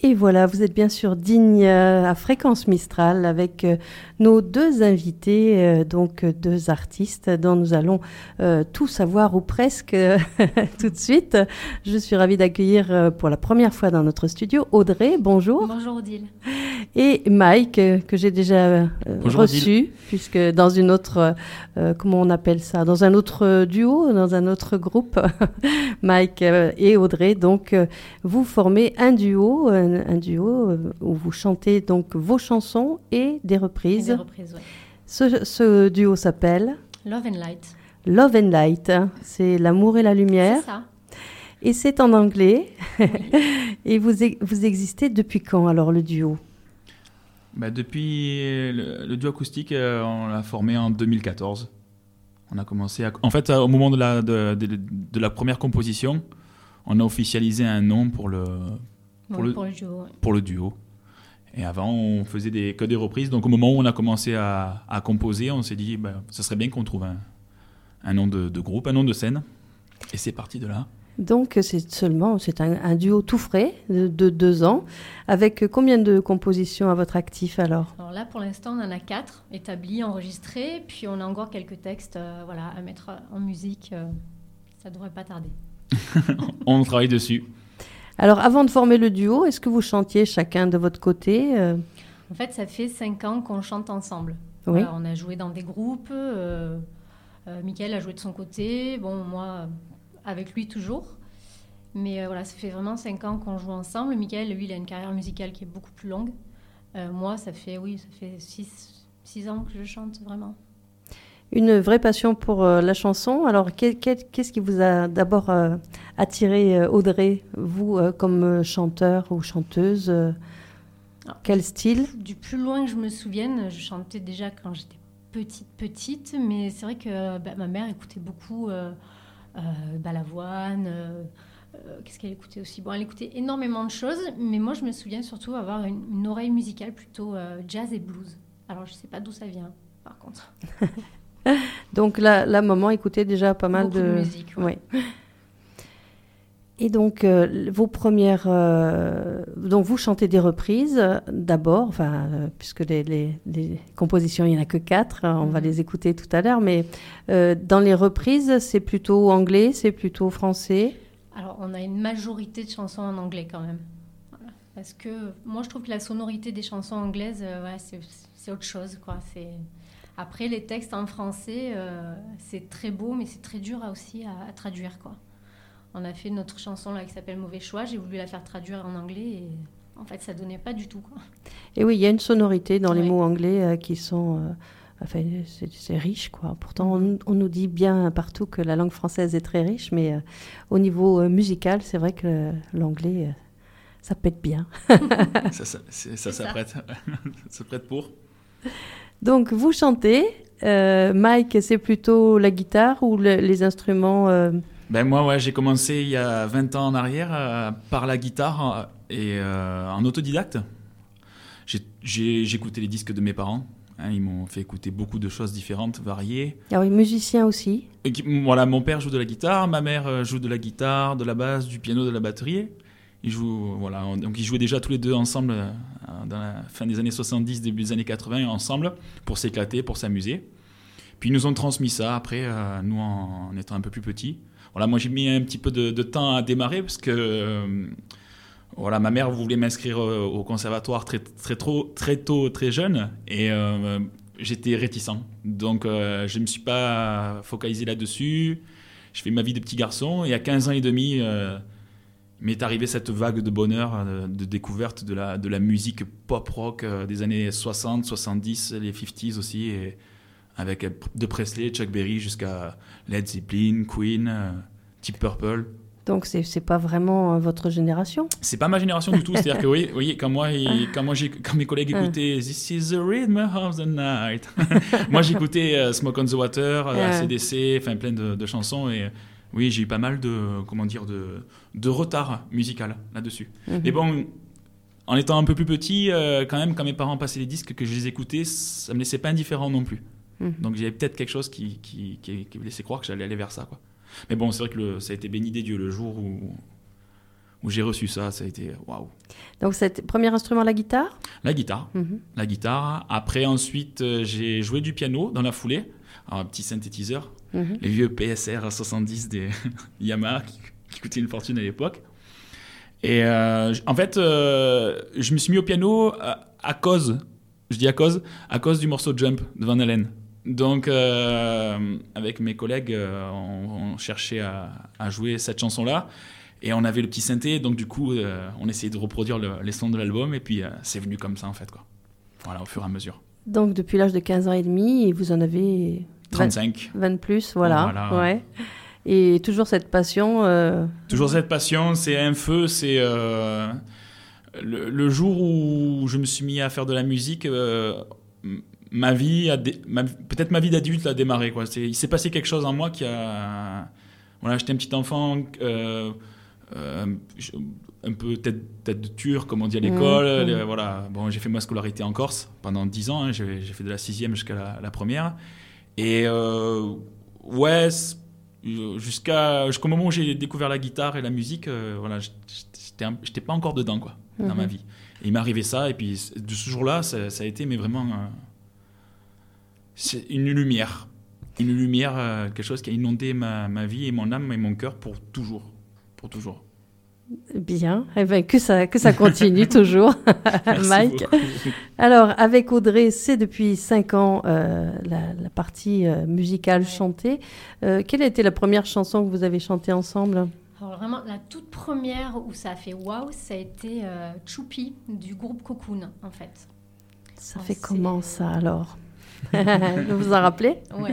Et voilà, vous êtes bien sûr digne à Fréquence Mistral avec nos deux invités, donc deux artistes dont nous allons tout savoir ou presque tout de suite. Je suis ravie d'accueillir pour la première fois dans notre studio Audrey, bonjour. Bonjour Odile. Et Mike, que j'ai déjà reçu, Odile. puisque dans une autre, comment on appelle ça, dans un autre duo, dans un autre groupe, Mike et Audrey, donc vous formez un duo où vous chantez donc vos chansons et des reprises. Et des reprises, oui. Ce duo s'appelle Love and Light. Love and Light, c'est l'amour et la lumière. C'est ça. Et c'est en anglais. Oui. Et vous existez depuis quand alors le duo ? Depuis le duo acoustique, on l'a formé en 2014. On a commencé en fait, au moment de la première composition, on a officialisé un nom pour le duo. Oui. Pour le duo. Et avant, on faisait que des reprises. Donc au moment où on a commencé à composer, on s'est dit ça serait bien qu'on trouve un nom de groupe, un nom de scène. Et c'est parti de là. Donc c'est un duo tout frais de 2 ans. Avec combien de compositions à votre actif alors ? Alors là, pour l'instant, on en a 4 établis, enregistrés. Puis on a encore quelques textes à mettre en musique. Ça ne devrait pas tarder. On travaille dessus. Alors avant de former le duo, est-ce que vous chantiez chacun de votre côté ? En fait, ça fait 5 ans qu'on chante ensemble. Oui. On a joué dans des groupes. Mickaël a joué de son côté. Bon, moi, avec lui toujours. Mais ça fait vraiment 5 ans qu'on joue ensemble. Mickaël, lui, il a une carrière musicale qui est beaucoup plus longue. Moi, ça fait 6 ans que je chante vraiment. Une vraie passion pour la chanson. Alors, qu'est-ce qui vous a d'abord attiré, Audrey, vous, comme chanteur ou chanteuse quel style ? Du plus loin que je me souvienne, je chantais déjà quand j'étais petite. Mais c'est vrai que ma mère écoutait beaucoup Balavoine. Qu'est-ce qu'elle écoutait aussi ? Bon, elle écoutait énormément de choses. Mais moi, je me souviens surtout avoir une oreille musicale plutôt jazz et blues. Alors, je ne sais pas d'où ça vient, par contre. Donc la maman écoutait déjà pas mal beaucoup de musique. Ouais. Ouais. Et donc vos premières, donc vous chantez des reprises d'abord, puisque les compositions il y en a que 4, on va les écouter tout à l'heure. Mais dans les reprises, c'est plutôt anglais, c'est plutôt français. Alors on a une majorité de chansons en anglais quand même. Voilà. Parce que moi je trouve que la sonorité des chansons anglaises, c'est autre chose, quoi. Après, les textes en français, c'est très beau, mais c'est très dur aussi à traduire, quoi. On a fait notre chanson là, qui s'appelle Mauvais choix. J'ai voulu la faire traduire en anglais et en fait, ça donnait pas du tout, quoi. Et oui, il y a une sonorité dans les Ouais. mots anglais qui sont... c'est riche, quoi. Pourtant, on nous dit bien partout que la langue française est très riche, mais au niveau musical, c'est vrai que l'anglais, ça pète bien. ça s'apprête. Ça prête pour. Donc, vous chantez. Mike, c'est plutôt la guitare ou les instruments Moi, j'ai commencé il y a 20 ans en arrière par la guitare et en autodidacte. J'écoutais les disques de mes parents. Ils m'ont fait écouter beaucoup de choses différentes, variées. Ah oui, musicien aussi. Mon père joue de la guitare, ma mère joue de la guitare, de la basse, du piano, de la batterie. Ils jouaient déjà tous les deux ensemble dans la fin des années 70, début des années 80, ensemble, pour s'éclater, pour s'amuser. Puis ils nous ont transmis ça après, nous en étant un peu plus petits. Moi j'ai mis un petit peu de temps à démarrer parce que ma mère voulait m'inscrire au conservatoire très tôt, très jeune, et j'étais réticent. Donc je ne me suis pas focalisé là-dessus. Je fais ma vie de petit garçon, et à 15 ans et demi... m'est arrivée cette vague de bonheur, de découverte de la musique pop-rock des années 60, 70, les 50s aussi, et avec de Presley, Chuck Berry jusqu'à Led Zeppelin, Queen, Deep Purple. Donc, c'est pas vraiment votre génération ? C'est pas ma génération du tout, c'est-à-dire que oui, quand mes collègues écoutaient This is the rhythm of the night, moi j'écoutais Smoke on the Water, AC/DC, plein de chansons, et oui, j'ai eu pas mal de retard musical là-dessus. Mais bon, en étant un peu plus petit, quand même, quand mes parents passaient les disques, que je les écoutais, ça me laissait pas indifférent non plus. Donc il y avait peut-être quelque chose qui me laissait croire que j'allais aller vers ça, quoi. Mais bon, c'est vrai que ça a été béni des dieux le jour où j'ai reçu ça. Ça a été waouh. Donc, c'est premier instrument, la guitare? La guitare. La guitare. Après, ensuite, j'ai joué du piano dans la foulée. Alors, un petit synthétiseur. Les vieux PSR 70 des Yamaha qui coûtaient une fortune à l'époque. Et en fait, je me suis mis au piano à cause du morceau Jump de Van Halen. Donc, avec mes collègues, on cherchait à jouer cette chanson-là. Et on avait le petit synthé, donc du coup, on essayait de reproduire les sons de l'album. Et puis, c'est venu comme ça, en fait, quoi. Voilà, au fur et à mesure. Donc, depuis l'âge de 15 ans et demi, et vous en avez... 35. 20 plus, voilà. Ouais. Et toujours cette passion. Toujours cette passion, c'est un feu, c'est le jour où je me suis mis à faire de la musique, ma vie d'adulte a démarré, quoi. Il s'est passé quelque chose en moi qui a... Voilà, j'étais un petit enfant, un peu tête de turc, comme on dit à l'école. Voilà. Bon, j'ai fait ma scolarité en Corse pendant 10 ans, hein. J'ai fait de la 6e jusqu'à la première. Et jusqu'au moment où j'ai découvert la guitare et la musique, voilà, j'étais pas encore dedans, quoi, dans ma vie. Et il m'est arrivé ça, et puis de ce jour-là, ça a été, mais vraiment, c'est une lumière, quelque chose qui a inondé ma vie et mon âme et mon cœur pour toujours. Bien, eh ben, que ça continue toujours, Mike. Beaucoup. Alors, avec Audrey, c'est depuis 5 ans la partie musicale chantée. Quelle a été la première chanson que vous avez chantée ensemble? Alors vraiment, la toute première où ça a fait waouh, ça a été Choupi du groupe Cocoon, en fait. Ça fait comment ça alors? Vous vous en rappelez? Ouais.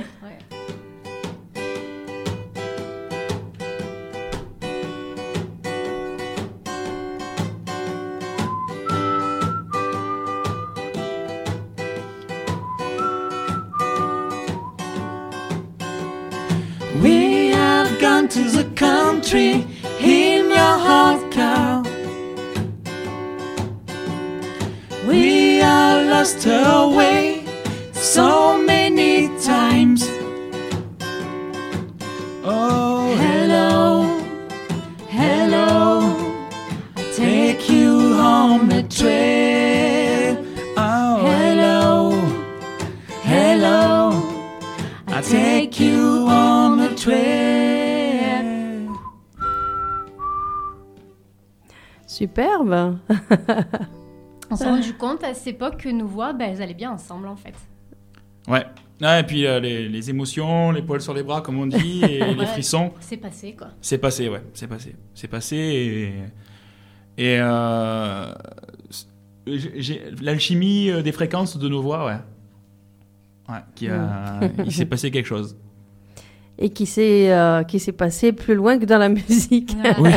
We have gone to the country in your heart, cow. We have lost our way so many times. Oh, hello, I take you on the trail. Oh, hello, I take you on the trail. Superbe. On s'est rendu compte à cette époque que nos voix, elles allaient bien ensemble, en fait. Ouais. Ah, et puis les émotions, les poils sur les bras, comme on dit, et les frissons. C'est passé, quoi. C'est passé. Et j'ai l'alchimie des fréquences de nos voix, ouais. Il s'est passé quelque chose. Et qui s'est passé plus loin que dans la musique. Oui.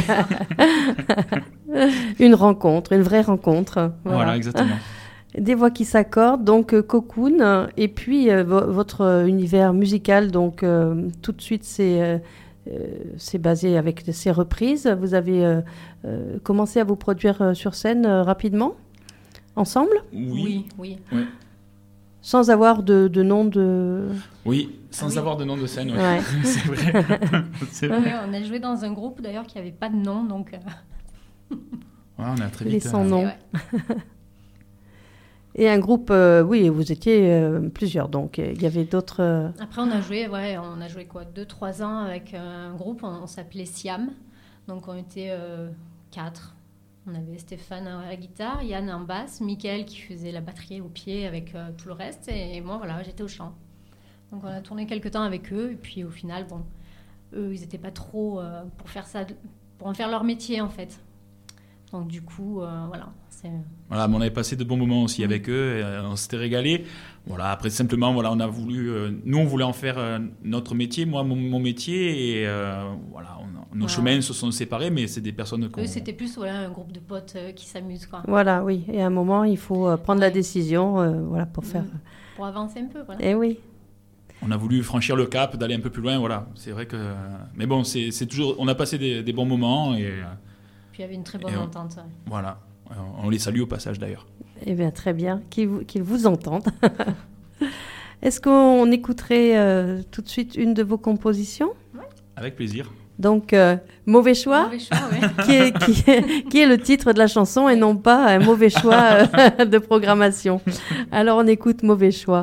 Une vraie rencontre. Voilà, exactement. Des voix qui s'accordent, donc Cocoon, et puis votre univers musical, donc tout de suite c'est basé avec ces reprises. Vous avez commencé à vous produire sur scène rapidement, ensemble? Oui. Sans avoir de nom de... Oui, sans avoir de nom de scène, ouais. C'est vrai. Ouais, on a joué dans un groupe d'ailleurs qui n'avait pas de nom, donc... Ouais, on a très vite... Les sans nom. Ouais. Et un groupe, oui, vous étiez plusieurs, donc il y avait d'autres... Après, on a joué quoi, 2-3 ans avec un groupe, on s'appelait Siam, donc on était 4. On avait Stéphane à la guitare, Yann en basse, Mickaël qui faisait la batterie au pied avec tout le reste, et moi, voilà, j'étais au chant. Donc on a tourné quelques temps avec eux, et puis au final, bon, eux, ils n'étaient pas trop pour en faire leur métier, en fait. Donc du coup, voilà. Voilà, mais on avait passé de bons moments aussi avec eux, et on s'était régalé. Voilà, après simplement, voilà, on a voulu, nous on voulait en faire notre métier, moi mon métier, et voilà, nos chemins se sont séparés, mais c'est des personnes Eux, c'était plus un groupe de potes qui s'amusent, quoi. Voilà, oui, et à un moment il faut prendre la décision, voilà, pour faire... Pour avancer un peu, voilà. Eh oui. On a voulu franchir le cap, d'aller un peu plus loin, voilà. C'est vrai que, mais bon, c'est toujours, on a passé des bons moments et. Puis il y avait une très bonne entente. Ouais. Voilà. On les salue au passage d'ailleurs. Eh bien, très bien, qu'ils vous entendent. Est-ce qu'on écouterait tout de suite une de vos compositions? Avec plaisir. Donc, mauvais choix, Mauvais choix, ouais. qui est le titre de la chanson et non pas un mauvais choix de programmation. Alors, on écoute Mauvais choix.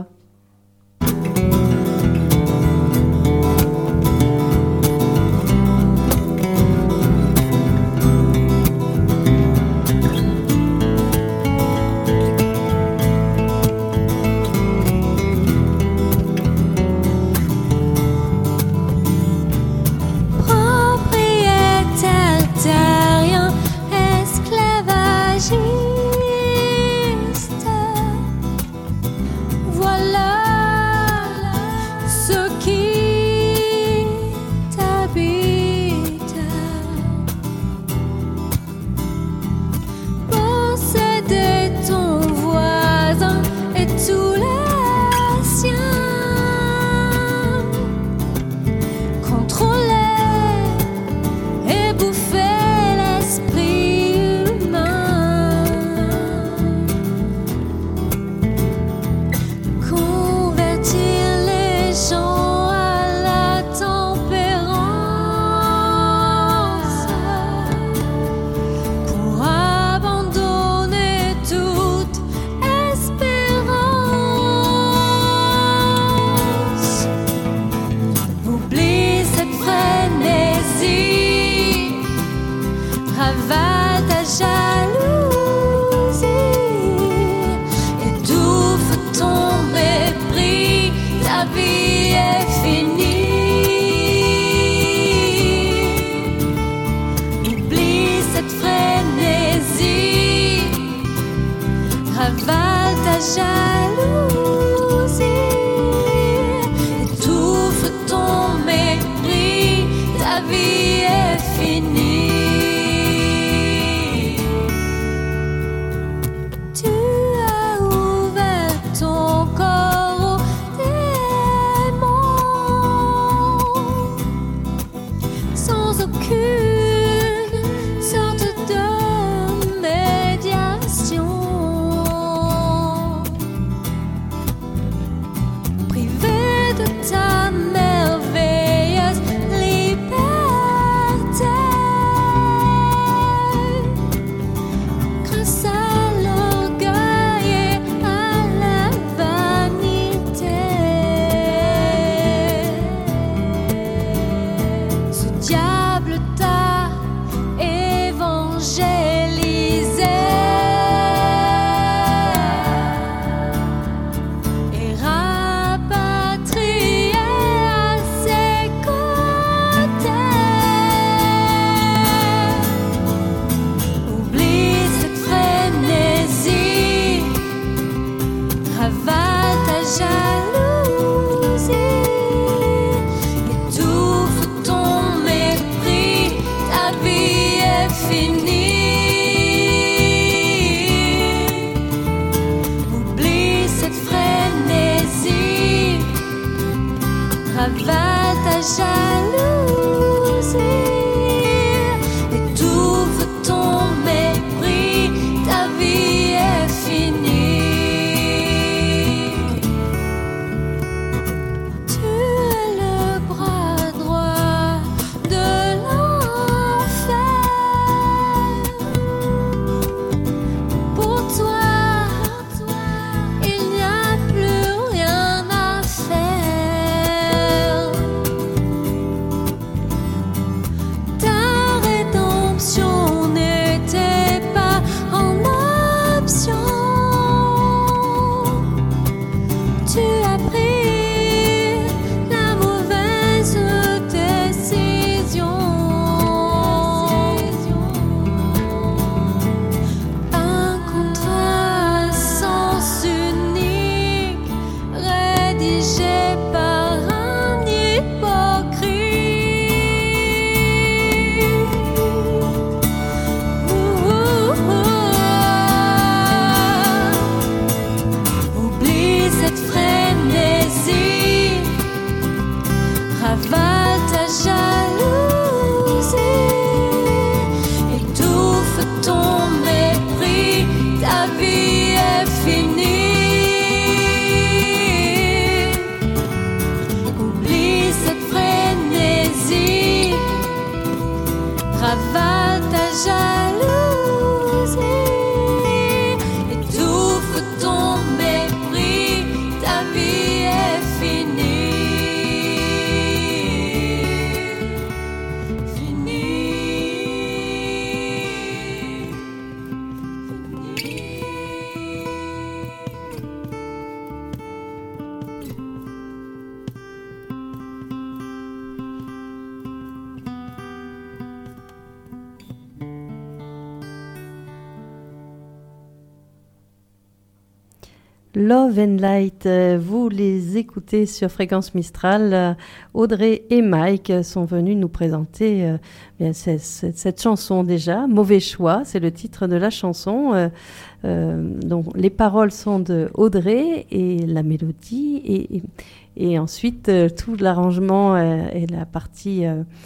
Love and Light, vous les écoutez sur Fréquence Mistral. Audrey et Mike sont venus nous présenter cette chanson déjà. Mauvais choix, c'est le titre de la chanson. Donc, les paroles sont de Audrey et la mélodie et ensuite tout l'arrangement et la partie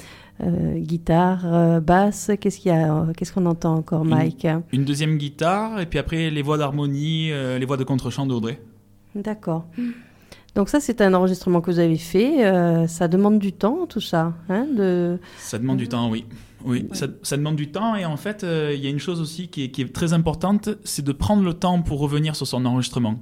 guitare, basse. Qu'est-ce qu'on entend encore, Mike? Une deuxième guitare, et puis après les voix d'harmonie, les voix de contre-chant d'Audrey. D'accord. Donc ça, c'est un enregistrement que vous avez fait. Ça demande du temps, tout ça, hein, Ça demande du temps, oui. Oui, ça demande du temps, et en fait, il y a une chose aussi qui est très importante, c'est de prendre le temps pour revenir sur son enregistrement.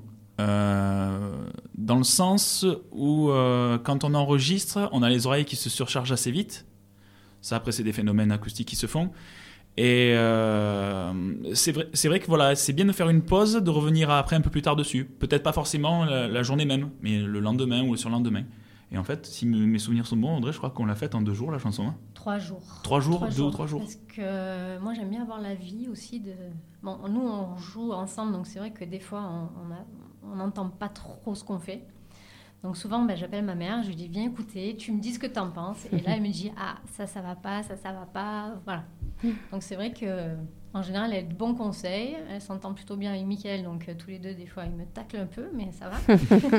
Dans le sens où, quand on enregistre, on a les oreilles qui se surchargent assez vite. Ça, après, c'est des phénomènes acoustiques qui se font. Et c'est vrai que voilà, c'est bien de faire une pause, de revenir après un peu plus tard dessus. Peut-être pas forcément la journée même, mais le lendemain ou le surlendemain. Et en fait, si mes souvenirs sont bons, Audrey, je crois qu'on l'a faite en 2 jours, la chanson. Hein. 3 jours. 3 jours, 2 ou 3 jours. Parce que moi, j'aime bien avoir la vie aussi de... Bon, nous, on joue ensemble, donc c'est vrai que des fois, on n'entend pas trop ce qu'on fait. Donc souvent, j'appelle ma mère, je lui dis, viens écouter, tu me dis ce que tu en penses. Et là, elle me dit, ah, ça va pas, ça va pas. Voilà. Donc c'est vrai qu'en général, elle a de bons conseils. Elle s'entend plutôt bien avec Mickaël, donc tous les deux, des fois, ils me taclent un peu, mais ça va.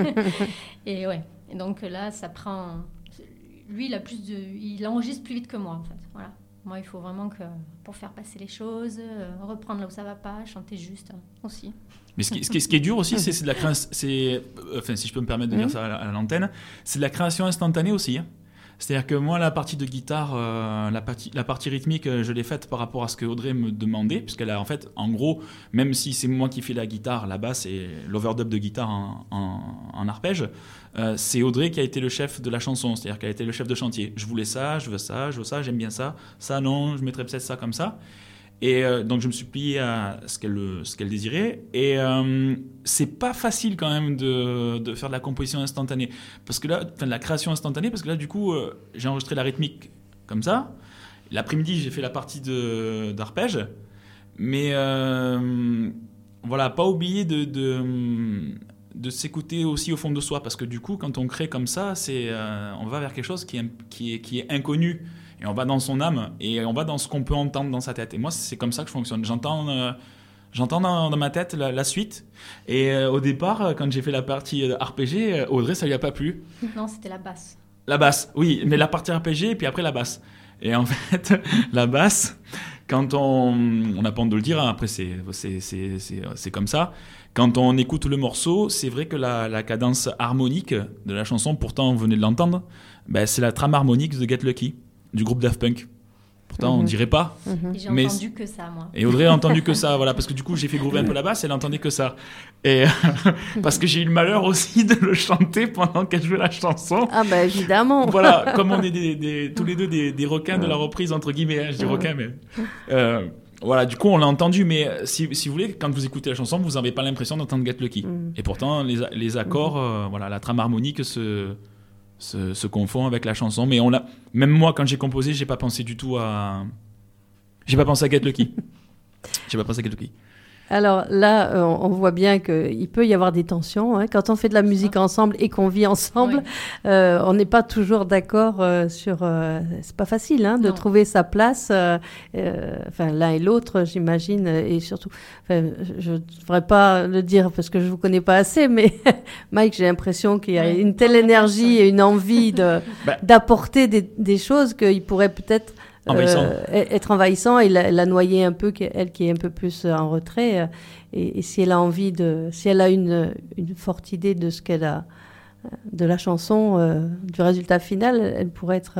Et ouais. Et donc là, ça prend... Lui, il enregistre plus vite que moi, en fait. Voilà. Moi, il faut vraiment que, pour faire passer les choses, reprendre là où ça va pas, chanter juste aussi. Mais ce qui est dur aussi, c'est de la création. Enfin, si je peux me permettre de dire ça à l'antenne, c'est de la création instantanée aussi. Hein. C'est-à-dire que moi, la partie de guitare, la partie rythmique, je l'ai faite par rapport à ce que Audrey me demandait, puisqu'elle a en fait, en gros, même si c'est moi qui fais la guitare, la basse et l'overdub de guitare en arpège, c'est Audrey qui a été le chef de la chanson, c'est-à-dire qu'elle a été le chef de chantier. Je voulais ça, je veux ça, j'aime bien ça, ça non, je mettrais peut-être ça comme ça. Et donc je me suis plié à ce qu'elle désirait. Et c'est pas facile quand même de faire de la composition instantanée, parce que là, de la création instantanée, parce que là du coup j'ai enregistré la rythmique comme ça. L'après-midi j'ai fait la partie d'arpège, mais voilà, pas oublier de s'écouter aussi au fond de soi, parce que du coup quand on crée comme ça, on va vers quelque chose qui est inconnu. Et on va dans son âme, et on va dans ce qu'on peut entendre dans sa tête. Et moi, c'est comme ça que je fonctionne. J'entends dans ma tête la suite. Et au départ, quand j'ai fait la partie RPG, Audrey, ça lui a pas plu. Non, c'était la basse. La basse, oui, mais la partie RPG, et puis après la basse. Et en fait, la basse, quand on n'a pas honte de le dire, hein, après c'est comme ça. Quand on écoute le morceau, c'est vrai que la cadence harmonique de la chanson, pourtant, vous venez de l'entendre, c'est la trame harmonique de Get Lucky, du groupe Daft Punk. Pourtant, on dirait pas. Et j'ai entendu que ça, moi. Et Audrey a entendu que ça, voilà, parce que du coup, j'ai fait groover un peu la basse, elle entendait que ça. Et parce que j'ai eu le malheur aussi de le chanter pendant qu'elle jouait la chanson. Ah bah évidemment. Voilà, comme on est tous les deux des requins de la reprise, entre guillemets, hein, je dis requins, mais... voilà, du coup, on l'a entendu, mais si vous voulez, quand vous écoutez la chanson, vous n'avez pas l'impression d'entendre Get Lucky. Et pourtant, les accords, voilà, la trame harmonique se confond avec la chanson, mais même moi quand j'ai composé, j'ai pas pensé du tout j'ai pas pensé à Get Lucky. Alors là, on voit bien qu'il peut y avoir des tensions. Hein. Quand on fait de la musique ensemble et qu'on vit ensemble, on n'est pas toujours d'accord sur... c'est pas facile de trouver sa place, l'un et l'autre, j'imagine. Et surtout, je ne devrais pas le dire parce que je ne vous connais pas assez, mais Mike, j'ai l'impression qu'il y a une telle énergie et une envie d'apporter des choses qu'il pourrait peut-être... être envahissant et la noyer un peu, elle qui est un peu plus en retrait. Et si elle a envie si elle a une forte idée de ce qu'elle a, de la chanson, du résultat final, elle pourrait être.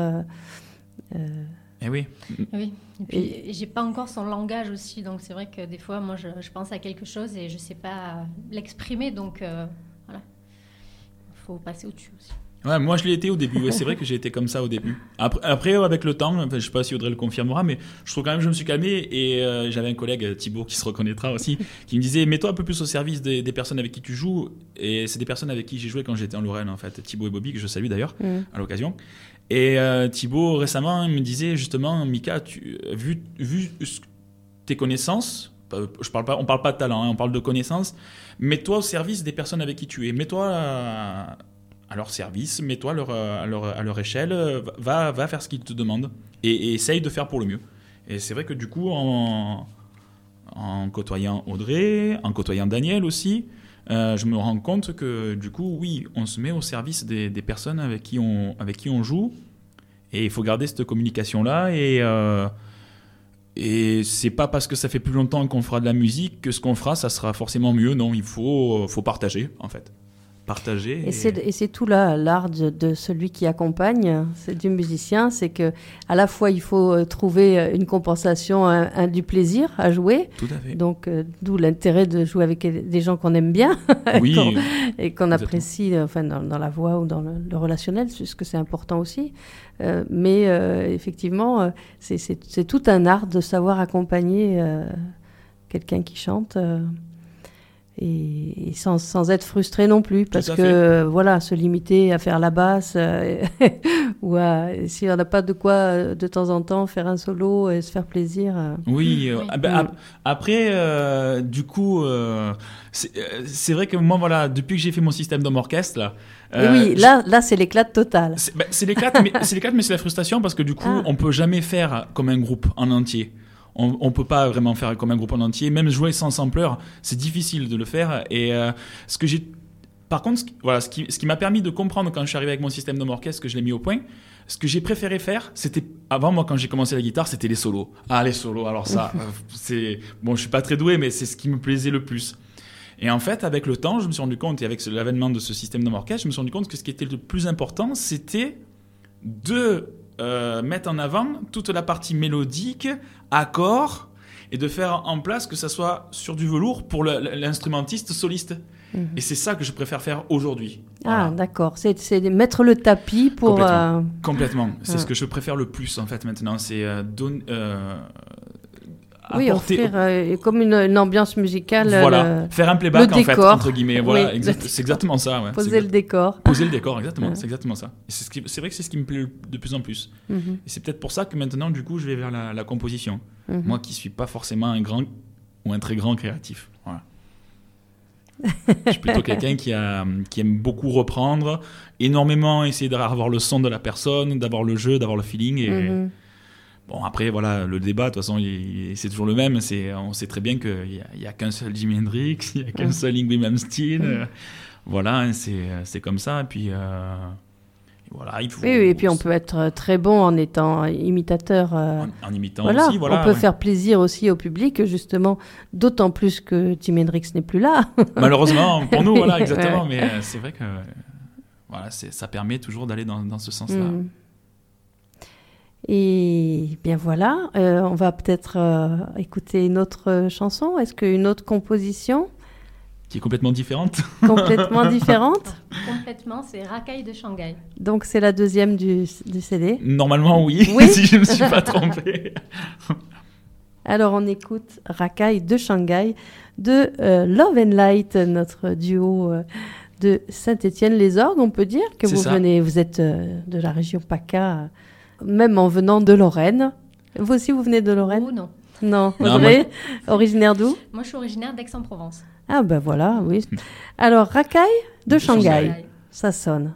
Oui. Oui. Et puis, j'ai pas encore son langage aussi, donc c'est vrai que des fois, moi, je pense à quelque chose et je sais pas l'exprimer, donc voilà. Il faut passer au-dessus aussi. Ouais, moi je l'ai été au début, c'est vrai que j'ai été comme ça au début. Après avec le temps, je sais pas si Audrey le confirmera, mais je trouve quand même que je me suis calmé et j'avais un collègue, Thibaut, qui se reconnaîtra aussi, qui me disait mets-toi un peu plus au service des personnes avec qui tu joues, et c'est des personnes avec qui j'ai joué quand j'étais en Lorraine en fait, Thibaut et Bobby, que je salue d'ailleurs à l'occasion. Et Thibaut récemment me disait justement, Mika, vu tes connaissances, on parle pas de talent, on parle de connaissances. Mets-toi au service des personnes avec qui tu es. Mets-toi à leur service, mets-toi à leur échelle, va faire ce qu'ils te demandent et essaye de faire pour le mieux. Et c'est vrai que du coup, en côtoyant Audrey, en côtoyant Daniel aussi, je me rends compte que du coup, oui, on se met au service des personnes avec qui on joue, et il faut garder cette communication-là, et c'est pas parce que ça fait plus longtemps qu'on fera de la musique que ce qu'on fera, ça sera forcément mieux. Non, il faut partager, en fait. Partager. Et c'est tout là, l'art de celui qui accompagne, c'est du musicien, c'est que à la fois il faut trouver une compensation, du plaisir à jouer. Tout à fait. Donc d'où l'intérêt de jouer avec des gens qu'on aime bien, oui, et qu'on apprécie, enfin dans la voix ou dans le relationnel, puisque c'est important aussi. Mais effectivement, c'est tout un art de savoir accompagner quelqu'un qui chante. Et sans être frustré non plus, parce que voilà, se limiter à faire la basse ou si on n'a pas de quoi de temps en temps faire un solo et se faire plaisir. Oui, après du coup c'est vrai que moi voilà, depuis que j'ai fait mon système d'homme orchestre là, oui, là c'est l'éclat total. C'est l'éclat, mais c'est la frustration, parce que du coup on peut jamais faire comme un groupe en entier. On peut pas vraiment faire comme un groupe en entier, même jouer sans sampleur, c'est difficile de le faire. Et par contre, ce qui m'a permis de comprendre quand je suis arrivé avec mon système d'homme orchestre, que je l'ai mis au point, ce que j'ai préféré faire, c'était avant, moi quand j'ai commencé la guitare, c'était les solos. Les solos, alors ça, c'est bon, je suis pas très doué, mais c'est ce qui me plaisait le plus. Et en fait, avec le temps, je me suis rendu compte, et avec l'avènement de ce système d'homme orchestre, je me suis rendu compte que ce qui était le plus important, c'était de mettre en avant toute la partie mélodique, accords, et de faire en place que ça soit sur du velours pour l'instrumentiste soliste. Mm-hmm. Et c'est ça que je préfère faire aujourd'hui. Voilà. D'accord. C'est mettre le tapis pour... Complètement. C'est ce que je préfère le plus, en fait, maintenant. C'est oui, offrir comme une ambiance musicale. Voilà, faire un playback, en fait, entre guillemets. Voilà, oui. C'est exactement ça. Ouais. Poser le décor. Poser le décor, exactement. C'est exactement ça. Et c'est vrai que c'est ce qui me plaît de plus en plus. Mm-hmm. Et c'est peut-être pour ça que maintenant, du coup, je vais vers la composition. Mm-hmm. Moi qui ne suis pas forcément un grand ou un très grand créatif. Voilà. Je suis plutôt quelqu'un qui aime beaucoup reprendre, énormément essayer d'avoir le son de la personne, d'avoir le jeu, d'avoir le feeling. Et... Mm-hmm. Bon, après, voilà, le débat, de toute façon, c'est toujours le même. On sait très bien qu'il n'y a qu'un seul Jimi Hendrix, il n'y a qu'un seul Yngwie Malmsteen. Voilà, c'est comme ça. Et puis, voilà, il faut... Oui, et puis on peut être très bon en étant imitateur. En imitant aussi, voilà. On peut faire plaisir aussi au public, justement, d'autant plus que Jimi Hendrix n'est plus là. Malheureusement, pour nous, voilà, exactement. Mais c'est vrai que voilà, ça permet toujours d'aller dans ce sens-là. Mm. Et bien voilà, on va peut-être écouter une autre chanson. Est-ce qu'une autre composition qui est complètement différente? Complètement différente? Complètement, c'est Racaille de Shanghai. Donc c'est la deuxième du CD? Normalement oui, si je ne me suis pas trompé. Alors on écoute Racaille de Shanghai de Love and Light, notre duo de Saint-Étienne-les-Orgues. On peut dire que vous êtes de la région PACA, même en venant de Lorraine. Vous aussi, vous venez de Lorraine? Oh non. Non, Audrey, originaire d'où? Moi, je suis originaire d'Aix-en-Provence. Ah ben voilà, oui. Alors, Racaille de Shanghai, ça sonne.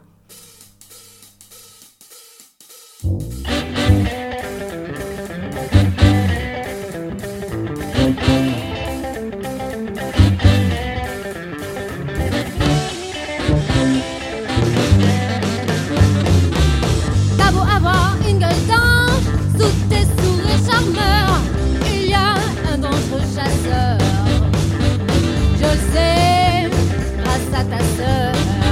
T'as beau avoir une gueule d'ange, sous tes sourires charmeurs, il y a un dangereux chasseur. Je le sais, grâce à ta sœur.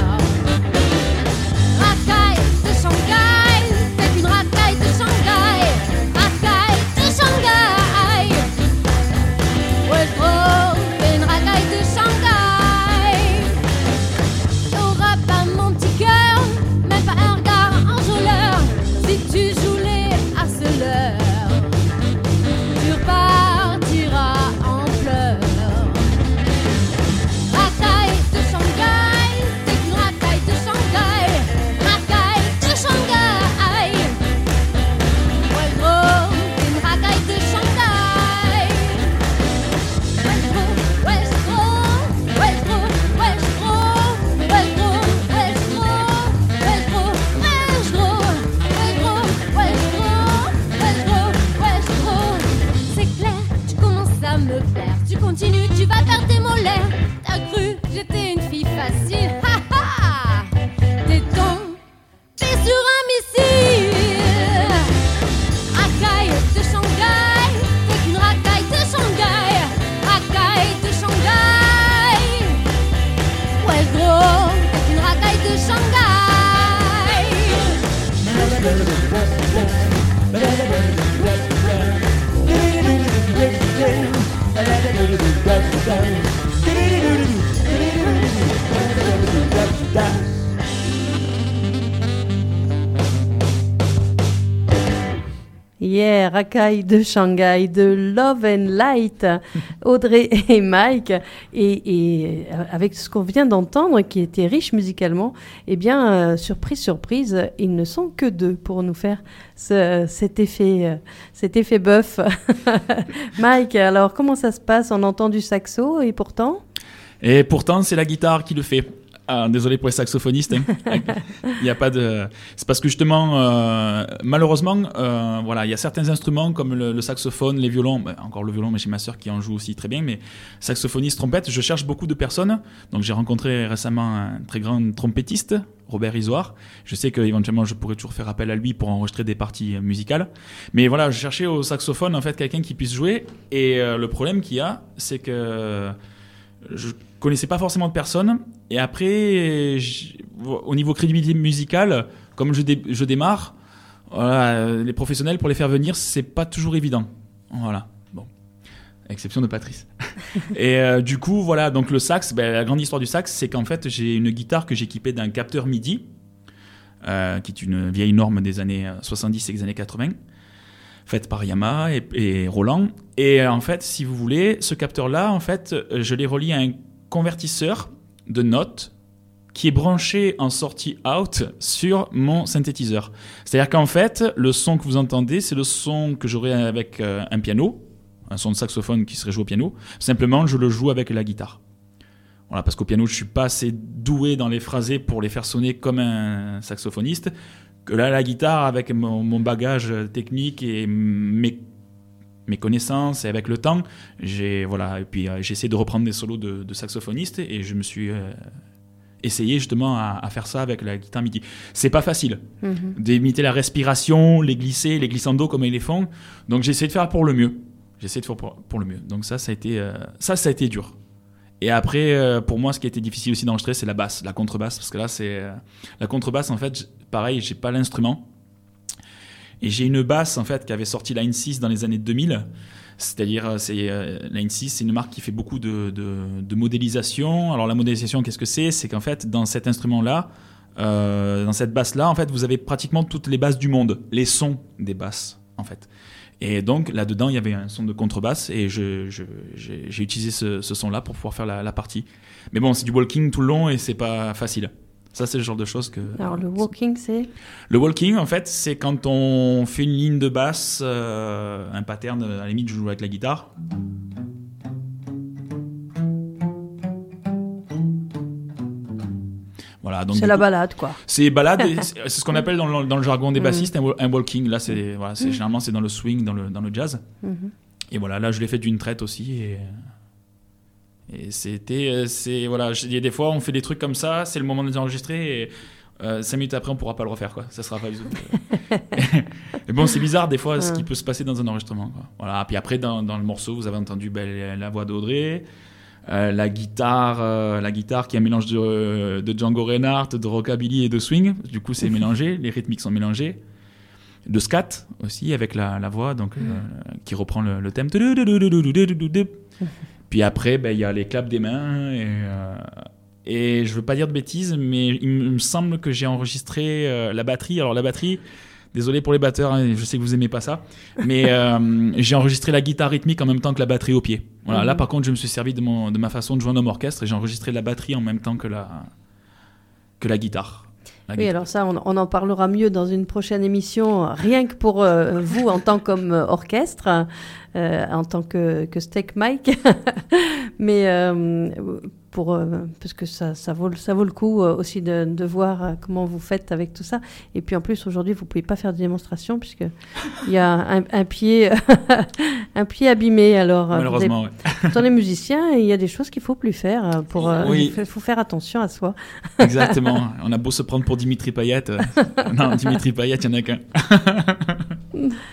Racaille de Shanghai, c'est une racaille de Shanghai. Racaille de Shanghai. Yeah, Racaille de Shanghai, de Love and Light, Audrey et Mike. Et avec ce qu'on vient d'entendre, qui était riche musicalement, eh bien, surprise, surprise, ils ne sont que deux pour nous faire cet effet bœuf. Mike, alors comment ça se passe? On entend du saxo et pourtant c'est la guitare qui le fait. Ah, désolé pour les saxophonistes. Hein. Il y a pas de. C'est parce que justement, malheureusement, voilà, il y a certains instruments comme le saxophone, les violons. Encore le violon, mais j'ai ma sœur qui en joue aussi très bien. Mais saxophoniste, trompette, je cherche beaucoup de personnes. Donc j'ai rencontré récemment un très grand trompettiste, Robert Isoard. Je sais qu'éventuellement je pourrais toujours faire appel à lui pour enregistrer des parties musicales. Mais voilà, je cherchais au saxophone en fait quelqu'un qui puisse jouer. Et le problème qu'il y a, c'est que je connaissais pas forcément de personnes, et après au niveau crédibilité musicale, comme je démarre, voilà, les professionnels pour les faire venir c'est pas toujours évident, voilà, bon, exception de Patrice. Et du coup voilà, donc le sax, la grande histoire du sax c'est qu'en fait j'ai une guitare que j'équipais d'un capteur MIDI qui est une vieille norme des années 70 et des années 80 faite par Yamaha et Roland, et en fait si vous voulez ce capteur là en fait je l'ai relié à un convertisseur de notes qui est branché en sortie out sur mon synthétiseur. C'est-à-dire qu'en fait, le son que vous entendez, c'est le son que j'aurais avec un piano, un son de saxophone qui serait joué au piano. Simplement, je le joue avec la guitare. Voilà, parce qu'au piano, je suis pas assez doué dans les phrasés pour les faire sonner comme un saxophoniste. Que là, la guitare, avec mon bagage technique et mes connaissances et avec le temps, j'ai essayé de reprendre des solos de saxophoniste et je me suis essayé justement à faire ça avec la guitare MIDI. C'est pas facile d'imiter la respiration, les glisser, les glissando comme ils les font. Donc j'ai essayé de faire pour le mieux. Pour le mieux. Donc ça a été dur. Et après, pour moi, ce qui a été difficile aussi d'enregistrer, c'est la basse, la contrebasse, parce que là, c'est la contrebasse. En fait, pareil, j'ai pas l'instrument. Et j'ai une basse en fait qui avait sorti Line 6 dans les années 2000, c'est-à-dire Line 6 c'est une marque qui fait beaucoup de modélisation. Alors la modélisation qu'est-ce que c'est qu'en fait dans cet instrument-là, dans cette basse-là en fait vous avez pratiquement toutes les basses du monde, les sons des basses en fait. Et donc là-dedans il y avait un son de contrebasse et j'ai utilisé ce son-là pour pouvoir faire la partie. Mais bon c'est du walking tout le long et c'est pas facile. Ça, c'est le genre de choses que... Alors, le walking, c'est... Le walking, en fait, c'est quand on fait une ligne de basse, un pattern, à la limite, je joue avec la guitare. Voilà, donc c'est la balade, quoi. C'est balade, c'est ce qu'on appelle dans le jargon des bassistes un walking. Là, généralement, c'est dans le swing, dans le jazz. Et voilà, là, je l'ai fait d'une traite aussi, et voilà, il y a des fois on fait des trucs comme ça, c'est le moment de les enregistrer et 5 minutes après on pourra pas le refaire quoi, ça sera pas du tout. Et bon c'est bizarre des fois ce qui peut se passer dans un enregistrement quoi. Voilà, puis après dans le morceau vous avez entendu la voix d'Audrey, la guitare qui est un mélange de Django Reinhardt, de rockabilly et de swing, du coup c'est mélangé, les rythmiques sont mélangés, de scat aussi avec la voix donc qui reprend le thème. Puis après, il y a les claps des mains et je veux pas dire de bêtises, mais il me semble que j'ai enregistré la batterie. Alors la batterie, désolé pour les batteurs, hein, je sais que vous aimez pas ça, mais j'ai enregistré la guitare rythmique en même temps que la batterie au pied. Voilà, là par contre, je me suis servi de ma façon de jouer en homme orchestre et j'ai enregistré la batterie en même temps que la guitare. Oui, alors ça, on en parlera mieux dans une prochaine émission, rien que pour vous en tant qu'orchestre, en tant que Steak Mike, mais parce que ça vaut le coup aussi de voir comment vous faites avec tout ça. Et puis en plus, aujourd'hui, vous ne pouvez pas faire de démonstration puisqu'il y a un pied abîmé. Alors, malheureusement, quand on est musicien, il y a des choses qu'il ne faut plus faire. Il faut faire attention à soi. Exactement. On a beau se prendre pour Dimitri Payet. Non, Dimitri Payet, il n'y en a qu'un.